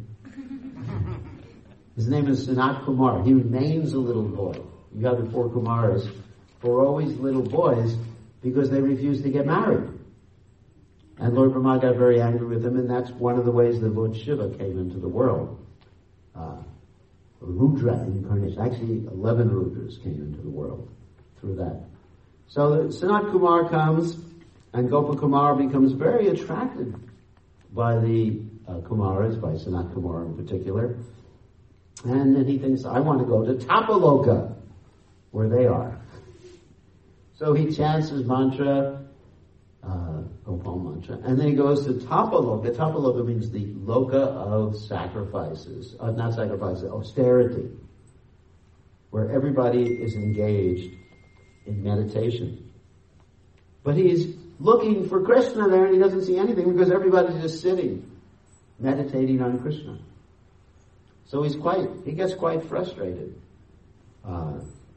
His name is Sanat Kumar. He remains a little boy. You have the four Kumaras who are always little boys because they refuse to get married. And Lord Brahma got very angry with them, and that's one of the ways that Lord Shiva came into the world. Uh, Rudra incarnation. Actually, eleven Rudras came into the world through that. So Sanat Kumar comes, and Gopakumar becomes very attracted by the uh, Kumaras, by Sanat Kumar in particular. And then he thinks, I want to go to Tapaloka, where they are. So he chants his mantra, uh, Gopal mantra, and then he goes to Tapaloka. Tapaloka means the Loka of sacrifices, uh, not sacrifices, austerity, where everybody is engaged in meditation. But he's looking for Krishna there and he doesn't see anything because everybody's just sitting, meditating on Krishna. So he's quite, he gets quite frustrated. Uh,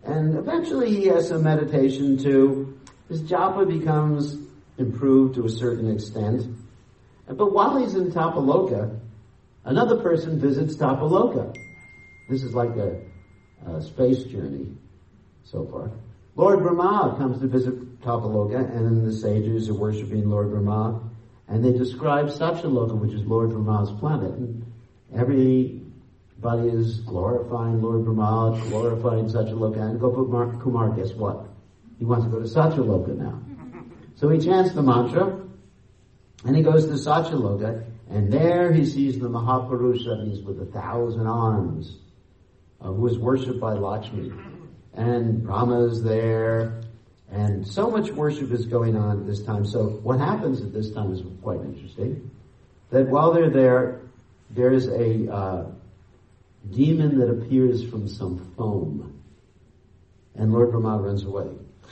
And eventually he has some meditation too. His japa becomes improved to a certain extent. But while he's in Tapaloka, another person visits Tapaloka. This is like a, a space journey so far. Lord Brahma comes to visit Tapaloka, and the sages are worshipping Lord Brahma, and they describe Satyaloka, which is Lord Brahma's planet. And everybody is glorifying Lord Brahma, glorifying Satyaloka, and Gopa Kumar, guess what? He wants to go to Satyaloka now. So he chants the mantra, and he goes to Satyaloka, and there he sees the Mahapurusha, he's with a thousand arms, uh, who is worshipped by Lakshmi. And Brahma's there, and so much worship is going on at this time. So what happens at this time is quite interesting. That while they're there, there's a uh, demon that appears from some foam. And Lord Brahma runs away.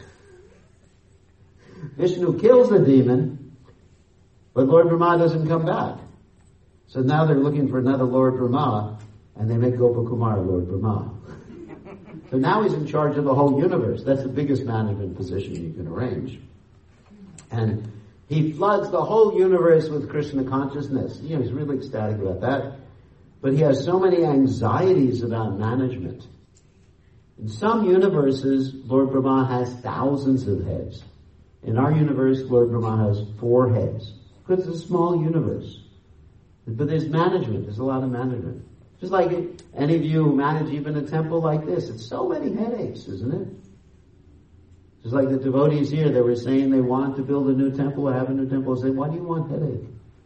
Vishnu kills the demon, but Lord Brahma doesn't come back. So now they're looking for another Lord Brahma, and they make Gopakumar Lord Brahma. So now he's in charge of the whole universe. That's the biggest management position you can arrange. And he floods the whole universe with Krishna consciousness. You know, he's really ecstatic about that. But he has so many anxieties about management. In some universes, Lord Brahma has thousands of heads. In our universe, Lord Brahma has four heads. Because it's a small universe. But there's management. There's a lot of management. Just like any of you who manage even a temple like this, it's so many headaches, isn't it? Just like the devotees here, they were saying they want to build a new temple or have a new temple. I say, why do you want headache?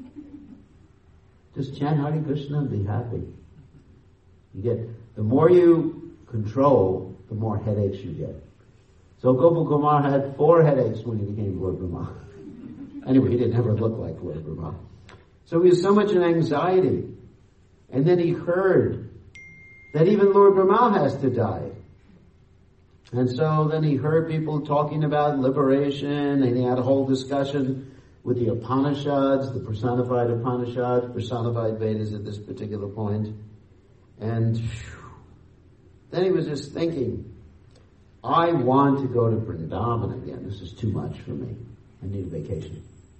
Just chant Hare Krishna and be happy. You get, the more you control, the more headaches you get. So Gopal Kumar had four headaches when he became Lord Brahma. Anyway, he didn't ever look like Lord Brahma. So he was so much in anxiety. And then he heard that even Lord Brahma has to die. And so then he heard people talking about liberation, and he had a whole discussion with the Upanishads, the personified Upanishads, personified Vedas at this particular point. And whew, then he was just thinking, I want to go to Vrindavan again. This is too much for me. I need a vacation.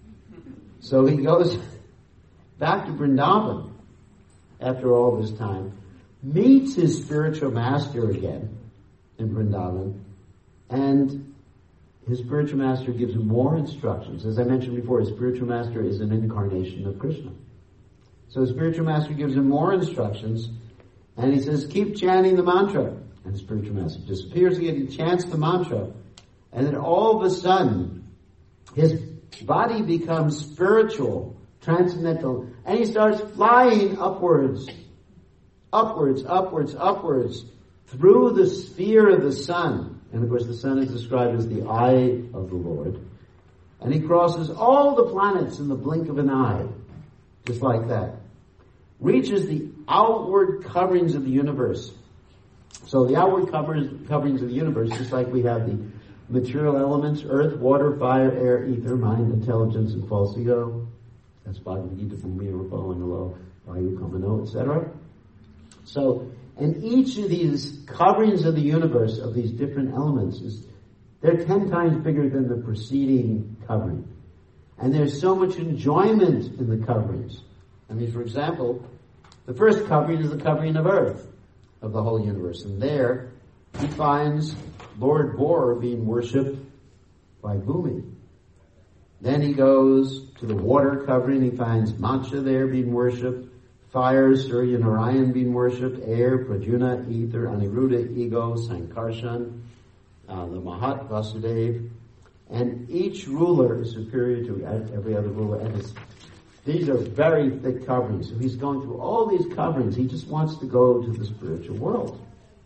So he goes back to Vrindavan after all this time, meets his spiritual master again in Vrindavan, and his spiritual master gives him more instructions. As I mentioned before, his spiritual master is an incarnation of Krishna. So his spiritual master gives him more instructions, and he says, keep chanting the mantra. And the spiritual master disappears again, he chants the mantra, and then all of a sudden, his body becomes spiritual, transcendental, and he starts flying upwards, upwards, upwards, upwards, through the sphere of the sun. And of course the sun is described as the eye of the Lord. And he crosses all the planets in the blink of an eye, just like that. Reaches the outward coverings of the universe. So the outward covers, coverings of the universe, just like we have the material elements, earth, water, fire, air, ether, mind, intelligence, and false ego. That's Bhagavad Gita from Mirapo and Alo, Vayu, Kamano, et cetera. So, and each of these coverings of the universe, of these different elements, is they're ten times bigger than the preceding covering. And there's so much enjoyment in the coverings. I mean, for example, the first covering is the covering of earth, of the whole universe. And there, he finds Lord Bor being worshipped by Bhumi. Then he goes to the water covering. He finds Mancha there being worshipped, fire, Surya Narayan being worshipped, air, Prajuna, ether, Aniruddha, ego, Sankarshan, uh, the Mahat, Vasudev. And each ruler is superior to every other ruler. And it's, these are very thick coverings. So he's going through all these coverings. He just wants to go to the spiritual world.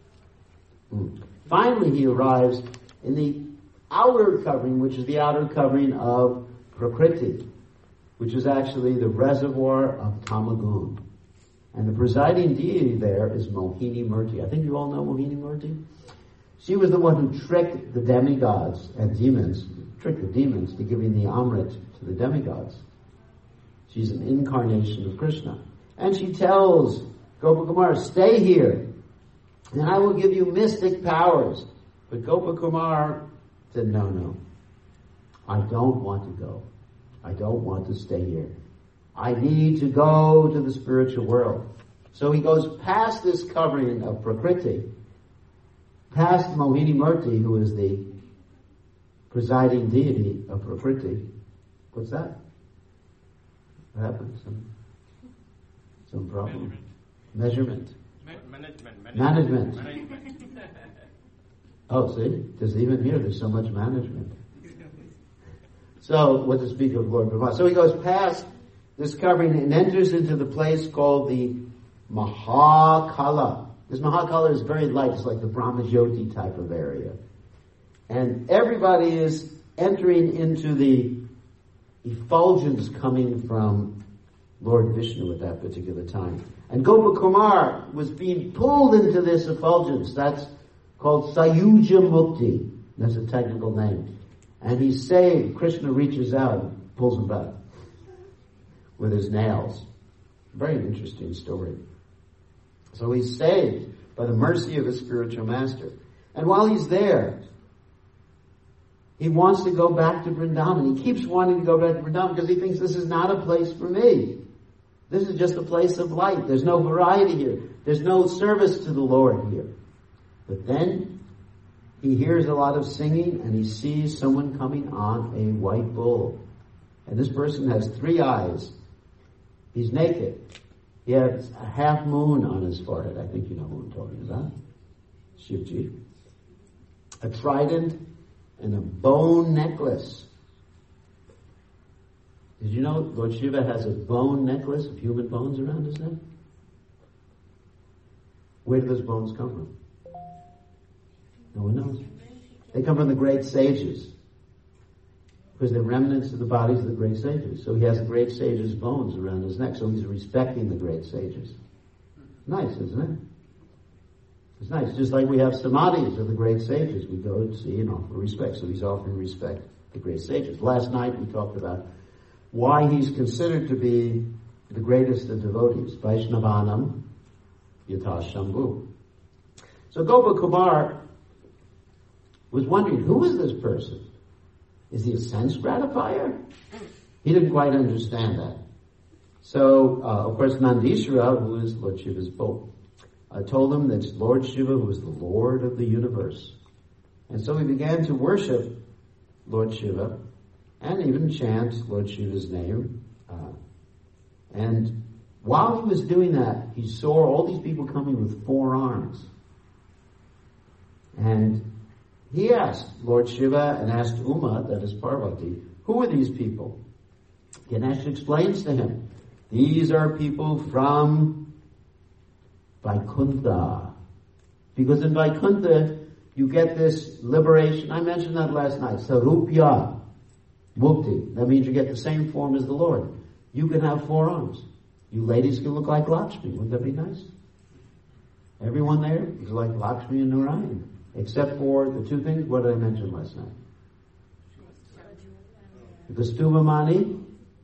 Hmm. Finally, he arrives in the outer covering, which is the outer covering of Prakriti, which is actually the reservoir of Tamagun. And the presiding deity there is Mohini Murti. I think you all know Mohini Murti. She was the one who tricked the demigods and demons, tricked the demons to giving the Amrit to the demigods. She's an incarnation of Krishna. And she tells Gopakumar, stay here, and I will give you mystic powers. But Gopakumar said, no, no. I don't want to go. I don't want to stay here. I need to go to the spiritual world. So he goes past this covering of Prakriti, past Mohini Murti, who is the presiding deity of Prakriti. What's that? What happened? Some, some problem? Measurement. Management. Management. Management. Management. Oh, see? There's even here, there's so much management. So, what to speak of Lord Brahma. So he goes past this covering and enters into the place called the Mahakala. This Mahakala is very light. It's like the Brahmajyoti type of area. And everybody is entering into the effulgence coming from Lord Vishnu at that particular time. And Gopakumar was being pulled into this effulgence. That's called Sayuja Mukti. That's a technical name. And he's saved. Krishna reaches out and pulls him back with his nails. Very interesting story. So he's saved by the mercy of his spiritual master. And while he's there, he wants to go back to Vrindavan. He keeps wanting to go back to Vrindavan because he thinks this is not a place for me. This is just a place of light. There's no variety here. There's no service to the Lord here. But then he hears a lot of singing and he sees someone coming on a white bull. And this person has three eyes. He's naked. He has a half moon on his forehead. I think you know who I'm talking about. Shivji. A trident and a bone necklace. Did you know Lord Shiva has a bone necklace of human bones around his neck? Where do those bones come from? No one knows. They come from the great sages. Because they're remnants of the bodies of the great sages. So he has the great sages' bones around his neck. So he's respecting the great sages. Nice, isn't it? It's nice. Just like we have samadhis of the great sages. We go and see and offer respect. So he's offering respect to the great sages. Last night we talked about why he's considered to be the greatest of devotees. Vaishnavanam Yatha Shambhu. So Gopakumar was wondering, who is this person? Is he a sense gratifier? He didn't quite understand that. So, uh, of course, Nandishvara, who is Lord Shiva's bull, uh, told him that it's Lord Shiva who is the Lord of the universe. And so he began to worship Lord Shiva and even chant Lord Shiva's name. Uh, and while he was doing that, he saw all these people coming with four arms. And he asked Lord Shiva and asked Uma, that is Parvati, who are these people? Ganesh explains to him, these are people from Vaikuntha. Because in Vaikuntha, you get this liberation. I mentioned that last night. Sarupya Mukti. That means you get the same form as the Lord. You can have four arms. You ladies can look like Lakshmi. Wouldn't that be nice? Everyone there is like Lakshmi and Narayan. Except for the two things, what did I mention last night? The Stubhamani,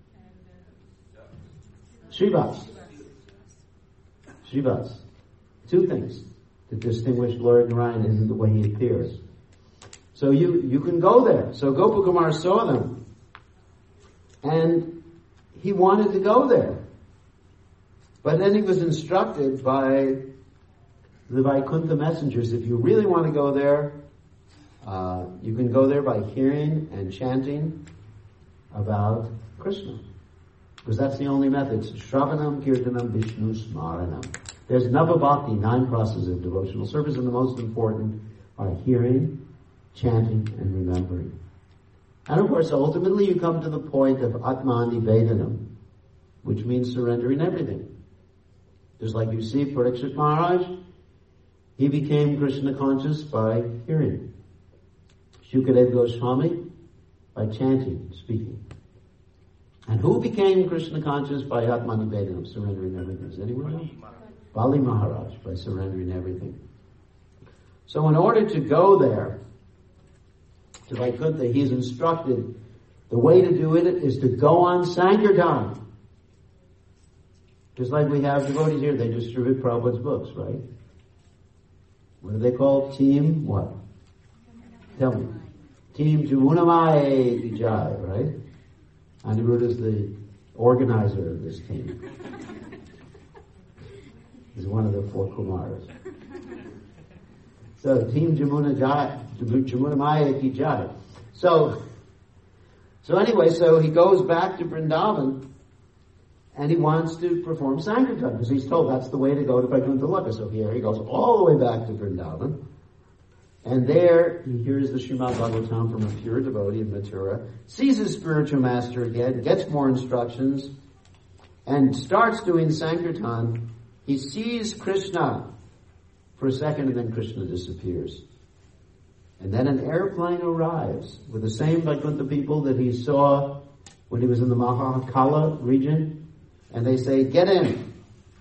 Shrivas. Shrivas. Two things to distinguish Lord Narayan in the way he appears. So you, you can go there. So Gopakumar saw them. And he wanted to go there. But then he was instructed by the Vaikuntha messengers, if you really want to go there, uh, you can go there by hearing and chanting about Krishna. Because that's the only method. It's Shravanam, Kirtanam, Vishnu, Smaranam. There's Navabhakti, nine processes of devotional service, and the most important are hearing, chanting, and remembering. And of course, ultimately you come to the point of Atmani Vedanam, which means surrendering everything. Just like you see Parikshit Maharaj, he became Krishna conscious by hearing. Shukadeva Goswami by chanting, speaking. And who became Krishna conscious by Atmani Vedanam, surrendering everything? Does anyone know? Bali Maharaj by surrendering everything. So in order to go there, to Vaikuntha, he's instructed the way to do it is to go on Sankirtan. Just like we have devotees here, they distribute Prabhupada's books, right? What do they call? Team what? Tell me. Team Jamunamaye Vijay, right? Aniruddha is the organizer of this team. He's one of the four Kumars. So, Team Jamuna Jai, Jamunamaye Vijay. So, so anyway, so he goes back to Vrindavan and he wants to perform Sankirtan because he's told that's the way to go to Vaikuntha Loka. So here he goes all the way back to Vrindavan. And there he hears the Srimad Bhagavatam from a pure devotee in Mathura, sees his spiritual master again, gets more instructions, and starts doing Sankirtan. He sees Krishna for a second and then Krishna disappears. And then an airplane arrives with the same Vaikuntha people that he saw when he was in the Mahakala region. And they say, get in.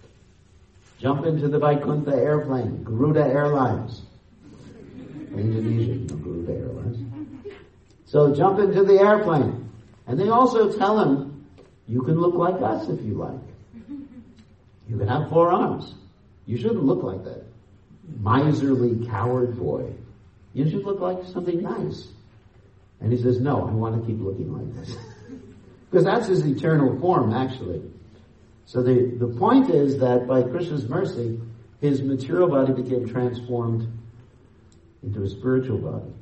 Jump into the Vaikuntha airplane, Garuda Airlines. Indonesian, no Garuda Airlines. So jump into the airplane. And they also tell him, you can look like us if you like. You can have four arms. You shouldn't look like that miserly coward boy. You should look like something nice. And he says, no, I want to keep looking like this. Because that's his eternal form, actually. So the, the point is that by Krishna's mercy, his material body became transformed into a spiritual body.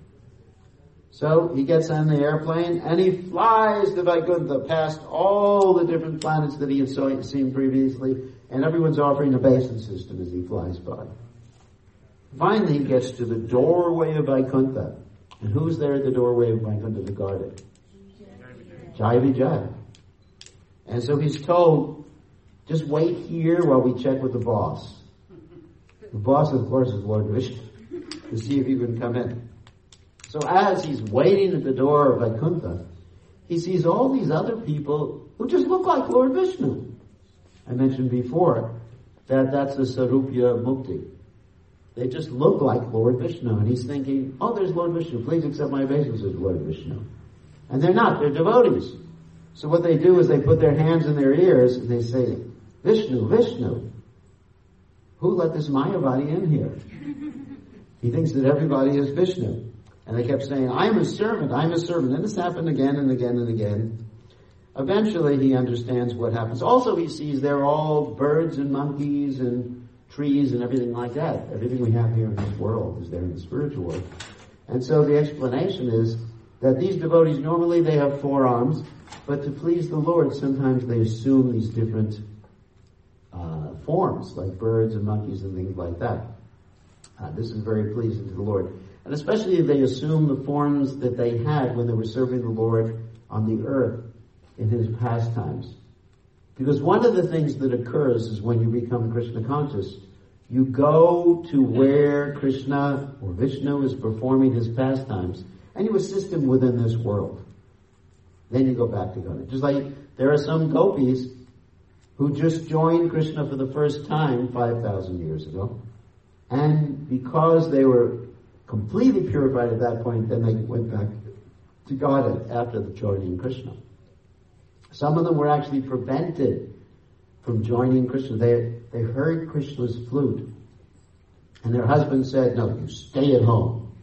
So he gets on the airplane and he flies to Vaikuntha past all the different planets that he had saw, seen previously, and everyone's offering a basin system as he flies by. Finally he gets to the doorway of Vaikuntha. And who's there at the doorway of Vaikuntha to guard it? Jai Vijay. And so he's told, just wait here while we check with the boss. The boss, of course, is Lord Vishnu, to see if he can come in. So as he's waiting at the door of Vaikuntha, he sees all these other people who just look like Lord Vishnu. I mentioned before that that's the Sarupya Mukti. They just look like Lord Vishnu. And he's thinking, oh, there's Lord Vishnu. Please accept my obeisance as Lord Vishnu. And they're not. They're devotees. So what they do is they put their hands in their ears and they say, Vishnu, Vishnu. Who let this Mayavadi in here? He thinks that everybody is Vishnu. And they kept saying, I'm a servant, I'm a servant. And this happened again and again and again. Eventually he understands what happens. Also he sees they're all birds and monkeys and trees and everything like that. Everything we have here in this world is there in the spiritual world. And so the explanation is that these devotees, normally they have four arms, but to please the Lord, sometimes they assume these different uh, forms, like birds and monkeys and things like that. Uh, this is very pleasing to the Lord. And especially if they assume the forms that they had when they were serving the Lord on the earth in his pastimes. Because one of the things that occurs is when you become Krishna conscious, you go to where Krishna or Vishnu is performing his pastimes, and you assist him within this world. Then you go back to God. Just like there are some gopis who just joined Krishna for the first time five thousand years ago. And because they were completely purified at that point, then they went back to God after the joining Krishna. Some of them were actually prevented from joining Krishna. They, they heard Krishna's flute. And their husband said, no, you stay at home.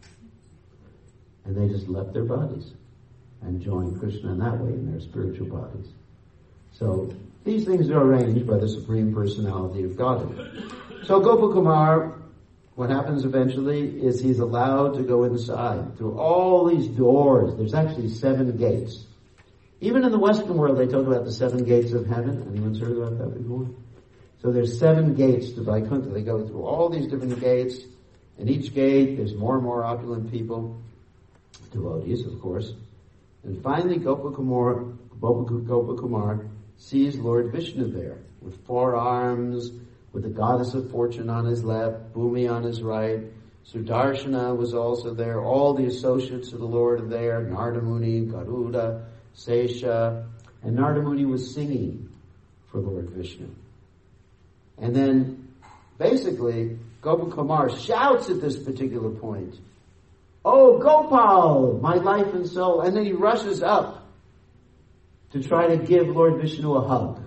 And they just left their bodies and joined Krishna in that way in their spiritual bodies. So these things are arranged by the Supreme Personality of Godhead. So Gopakumar, what happens eventually is he's allowed to go inside through all these doors. There's actually seven gates. Even in the Western world, they talk about the seven gates of heaven. Anyone's heard about that before? So there's seven gates to Vaikuntha. They go through all these different gates. And each gate, there's more and more opulent people. Devotees, of course. And finally, Gopakumar, Gopakumar sees Lord Vishnu there with four arms, with the goddess of fortune on his left, Bhumi on his right. Sudarshana was also there. All the associates of the Lord are there. Narada Muni, Garuda, Sesha. And Narada Muni was singing for Lord Vishnu. And then, basically, Gopakumar shouts at this particular point, oh, Gopal, my life and soul. And then he rushes up to try to give Lord Vishnu a hug.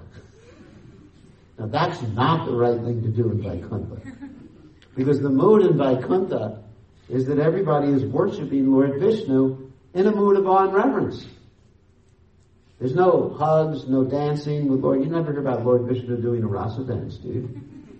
Now that's not the right thing to do in Vaikuntha. Because the mood in Vaikuntha is that everybody is worshipping Lord Vishnu in a mood of awe and reverence. There's no hugs, no dancing with Lord. You never hear about Lord Vishnu doing a rasa dance, do you?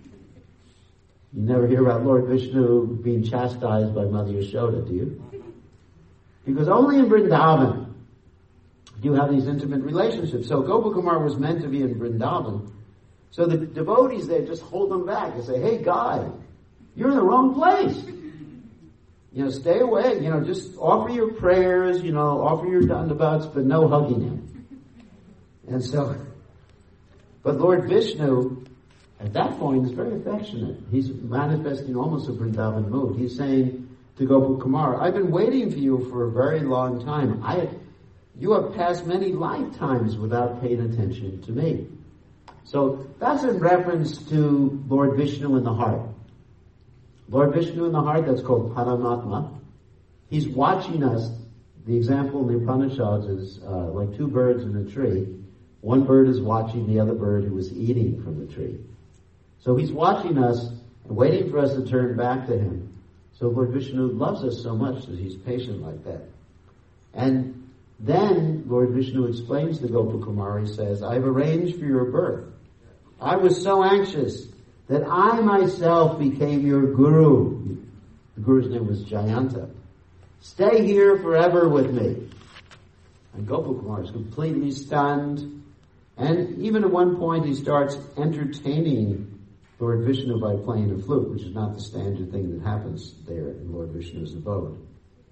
You never hear about Lord Vishnu being chastised by Mother Yashoda, do you? Because only in Vrindavan do you have these intimate relationships. So Gopakumar was meant to be in Vrindavan. So the devotees there just hold them back and say, hey, guy, you're in the wrong place. You know, stay away. You know, just offer your prayers, you know, offer your dandavats, but no hugging him. And so, but Lord Vishnu, at that point, is very affectionate. He's manifesting almost a Vrindavan mood. He's saying to Gopakumar, I've been waiting for you for a very long time. I, you have passed many lifetimes without paying attention to me. So that's in reference to Lord Vishnu in the heart. Lord Vishnu in the heart, that's called Paramatma. He's watching us. The example in the Upanishads is uh, like two birds in a tree. One bird is watching the other bird who is eating from the tree. So he's watching us and waiting for us to turn back to him. So Lord Vishnu loves us so much that he's patient like that. And then Lord Vishnu explains to Gopakumar, he says, I've arranged for your birth. I was so anxious that I myself became your guru. The guru's name was Jayanta. Stay here forever with me. And Gopakumar is completely stunned. And even at one point he starts entertaining Lord Vishnu by playing a flute, which is not the standard thing that happens there in Lord Vishnu's abode.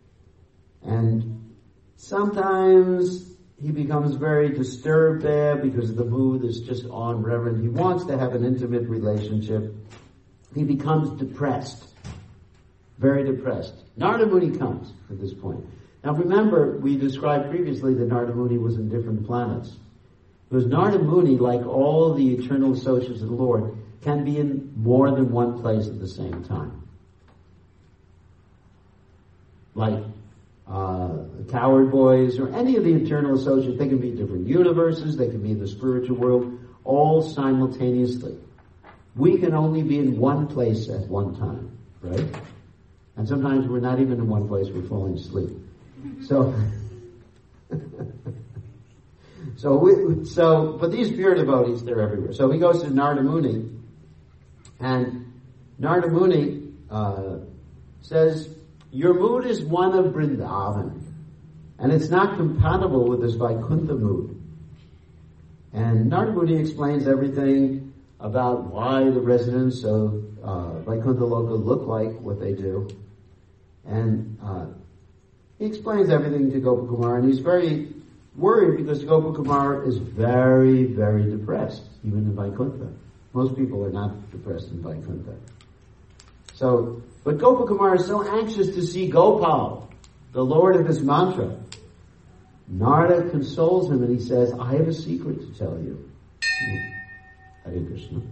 And sometimes he becomes very disturbed there because the mood is just on reverent. He wants to have an intimate relationship. He becomes depressed. Very depressed. Narada Muni comes at this point. Now remember, we described previously that Narada Muni was in different planets. Because Narada Muni, like all the eternal associates of the Lord, can be in more than one place at the same time. Like uh, the Coward Boys or any of the eternal associates, they can be in different universes, they can be in the spiritual world, all simultaneously. We can only be in one place at one time, right? And sometimes we're not even in one place, we're falling asleep. So, so, we, so, but these pure devotees, they're everywhere. So he goes to Narada Muni, and Narada Muni uh, says, your mood is one of Vrindavan, and it's not compatible with this Vaikuntha mood. And Narada Muni explains everything about why the residents of uh, Vaikuntha Loka look like what they do. And uh, he explains everything to Gopakumar, and he's very worried because Gopakumar is very, very depressed, even in Vaikuntha. Most people are not depressed in Vaikuntha. So, but Gopakumar is so anxious to see Gopal, the Lord of his mantra. Narada consoles him and he says, I have a secret to tell you. Hare Krishna.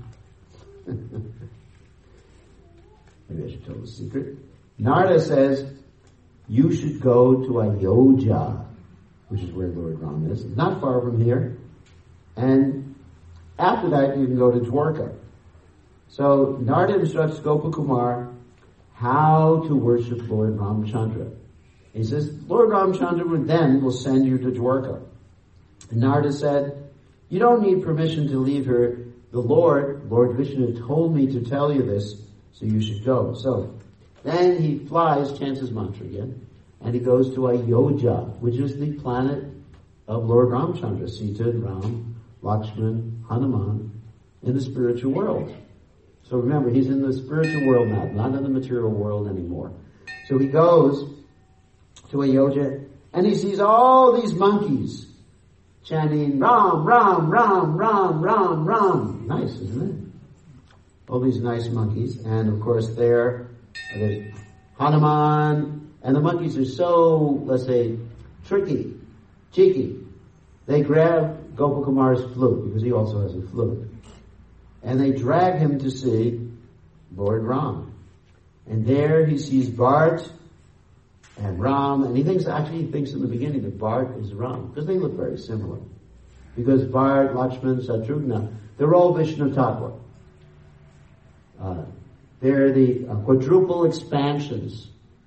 Maybe I should tell the secret. Narada says, you should go to Ayodhya, which is where Lord Ram is, not far from here. And after that, you can go to Dwarka. So Narada instructs Gopakumar how to worship Lord Ramchandra. He says, Lord Ramchandra then will send you to Dwarka. And Narada said, you don't need permission to leave here. The Lord, Lord Vishnu, told me to tell you this, so you should go. So then he flies, chants his mantra again, and he goes to Ayodhya, which is the planet of Lord Ramchandra, Sita, Ram, Lakshman, Hanuman, in the spiritual world. So remember, he's in the spiritual world now, not in the material world anymore. So he goes to Ayodhya, and he sees all these monkeys chanting Ram, Ram, Ram, Ram, Ram, Ram. Nice, isn't it? All these nice monkeys. And of course there, there's Hanuman, and the monkeys are so, let's say, tricky, cheeky. They grab Gopakumar's flute, because he also has a flute. And they drag him to see Lord Ram. And there he sees Bharat and Ram, and he thinks, actually he thinks in the beginning that Bharat is Ram, because they look very similar. Because Bharat, Lakshman, Shatrugna, they're all Vishnu Tattva. Uh, they're the uh, quadruple expansions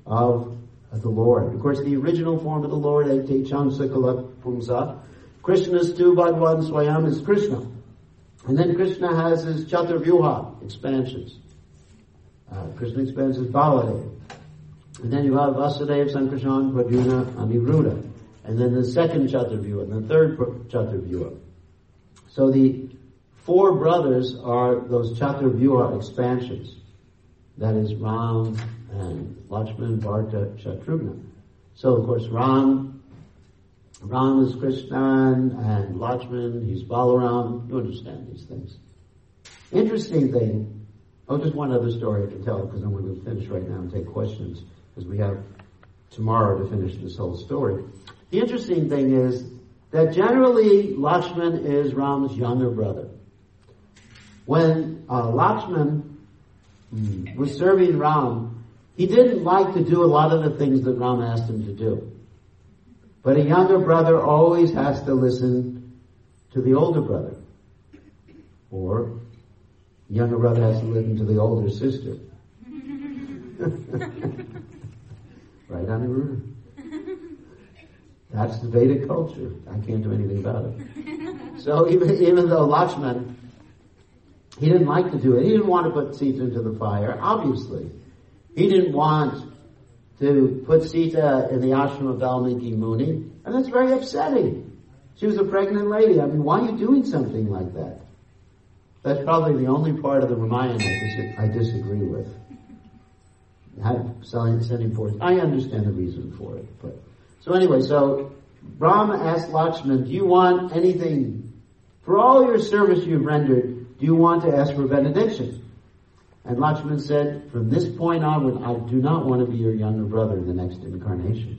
of the Lord. Of course, the original form of the Lord, Ete Chamsa Kala Pumsa, Krishna's two Bhagwan Swayam is Krishna. And then Krishna has his Chaturvyuha expansions. Uh, Krishna expands his Baladev. And then you have Vasudeva, Sankarshan, Pradyumna, Aniruddha. And then the second Chaturvyuha, and the third Chaturvyuha. So the four brothers are those Chaturvyuha expansions. That is Ram and Lakshman, Bharata, Shatrugna. So of course Ram, Ram is Krishna and Lakshman, he's Balaram. You understand these things. Interesting thing, oh just one other story I can tell because I'm going to finish right now and take questions because we have tomorrow to finish this whole story. The interesting thing is that generally Lakshman is Ram's younger brother. When uh, Lakshman mm, was serving Ram, he didn't like to do a lot of the things that Ram asked him to do. But a younger brother always has to listen to the older brother. Or the younger brother has to listen to the older sister. Right, Aniruddha? That's the Vedic culture. I can't do anything about it. So even, even though Lakshman, he didn't like to do it. He didn't want to put Sita into the fire, obviously. He didn't want to put Sita in the ashram of Valmiki Muni, and that's very upsetting. She was a pregnant lady. I mean, why are you doing something like that? That's probably the only part of the Ramayana I, dis- I disagree with. Have sending forth. I understand the reason for it, but so anyway, so Brahma asked Lakshman, do you want anything, for all your service you've rendered, do you want to ask for benediction? And Lakshman said, from this point onward, I do not want to be your younger brother in the next incarnation.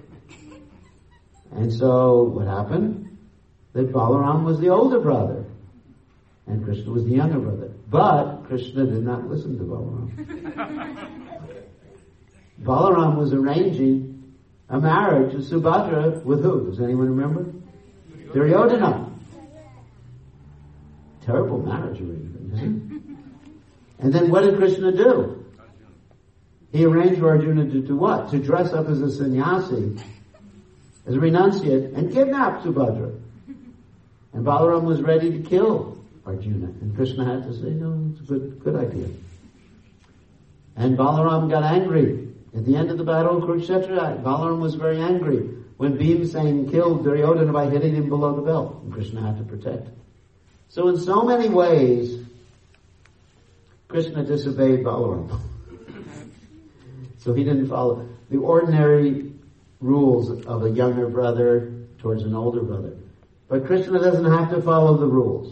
And so, what happened? That Balaram was the older brother, and Krishna was the younger brother. But Krishna did not listen to Balaram. Balaram was arranging a marriage of Subhadra with who? Does anyone remember? Duryodhana. Terrible marriage arrangement, isn't it? And then what did Krishna do? He arranged for Arjuna to do what? To dress up as a sannyasi, as a renunciate, and kidnap Subhadra. And Balaram was ready to kill Arjuna. And Krishna had to say, no, it's a good, good idea. And Balaram got angry. At the end of the battle of Kurukshetra, Balaram was very angry when Bhimsen killed Duryodhana by hitting him below the belt. And Krishna had to protect. So in so many ways, Krishna disobeyed Balaram. So he didn't follow the ordinary rules of a younger brother towards an older brother. But Krishna doesn't have to follow the rules.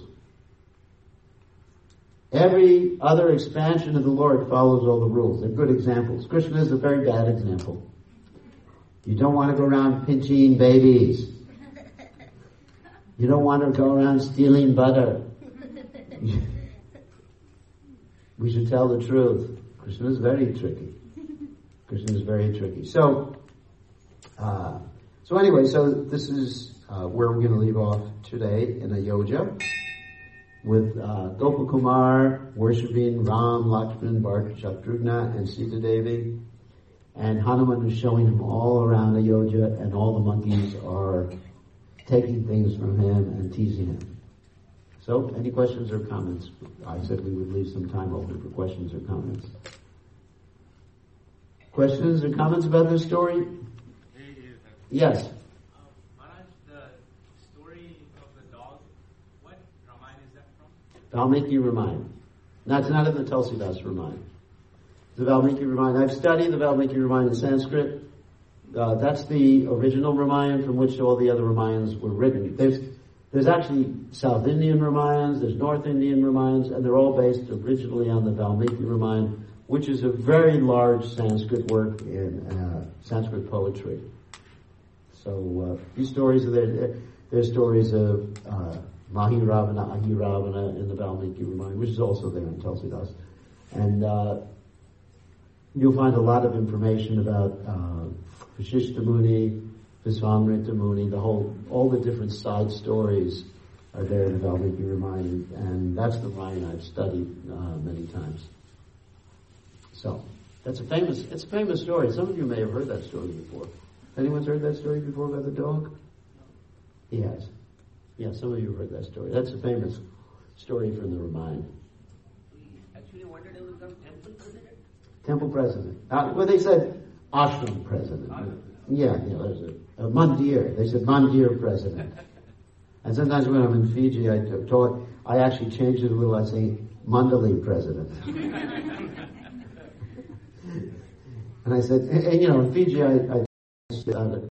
Every other expansion of the Lord follows all the rules. They're good examples. Krishna is a very bad example. You don't want to go around pinching babies. You don't want to go around stealing butter. We should tell the truth. Krishna is very tricky. Krishna is very tricky. So, uh, so anyway, so this is uh, where we're going to leave off today in Ayodhya, with uh, Gopakumar worshipping Ram, Lakshman, Bharata, Shatrugna, and Sita Devi. And Hanuman is showing him all around Ayodhya, and all the monkeys are taking things from him and teasing him. So, any questions or comments? I said we would leave some time open for questions or comments. Questions or comments about this story? Yes. Valmiki Ramayana. That's not in the Tulsidas Ramayana. The Valmiki Ramayana. I've studied the Valmiki Ramayana in Sanskrit. Uh, that's the original Ramayana from which all the other Ramayans were written. There's there's actually South Indian Ramayans, there's North Indian Ramayans, and they're all based originally on the Valmiki Ramayana, which is a very large Sanskrit work in uh, Sanskrit poetry. So uh, these stories are there. There's stories of uh, Mahi Ravana, Ahi Ravana in the Valmiki Ramayana, which is also there in Tulsidas. And uh, you'll find a lot of information about uh, Vashishta Muni, Visvamrita Muni, the whole, all the different side stories are there in the Valmiki Ramayana, and that's the Ramayana I've studied uh, many times. So, That's a famous, it's a famous story. Some of you may have heard that story before. Anyone's heard that story before about the dog? He has. Yeah, some of you have heard that story. That's a famous story from the Ramayana. Actually wanted to become temple president? Temple president. Uh, well, they said ashram president. Yeah, yeah, there's a, a mandir. They said mandir president. And sometimes when I'm in Fiji, I taught, I actually changed it a little. I say mandali president. And I said, and, and, you know, in Fiji, I, I uh,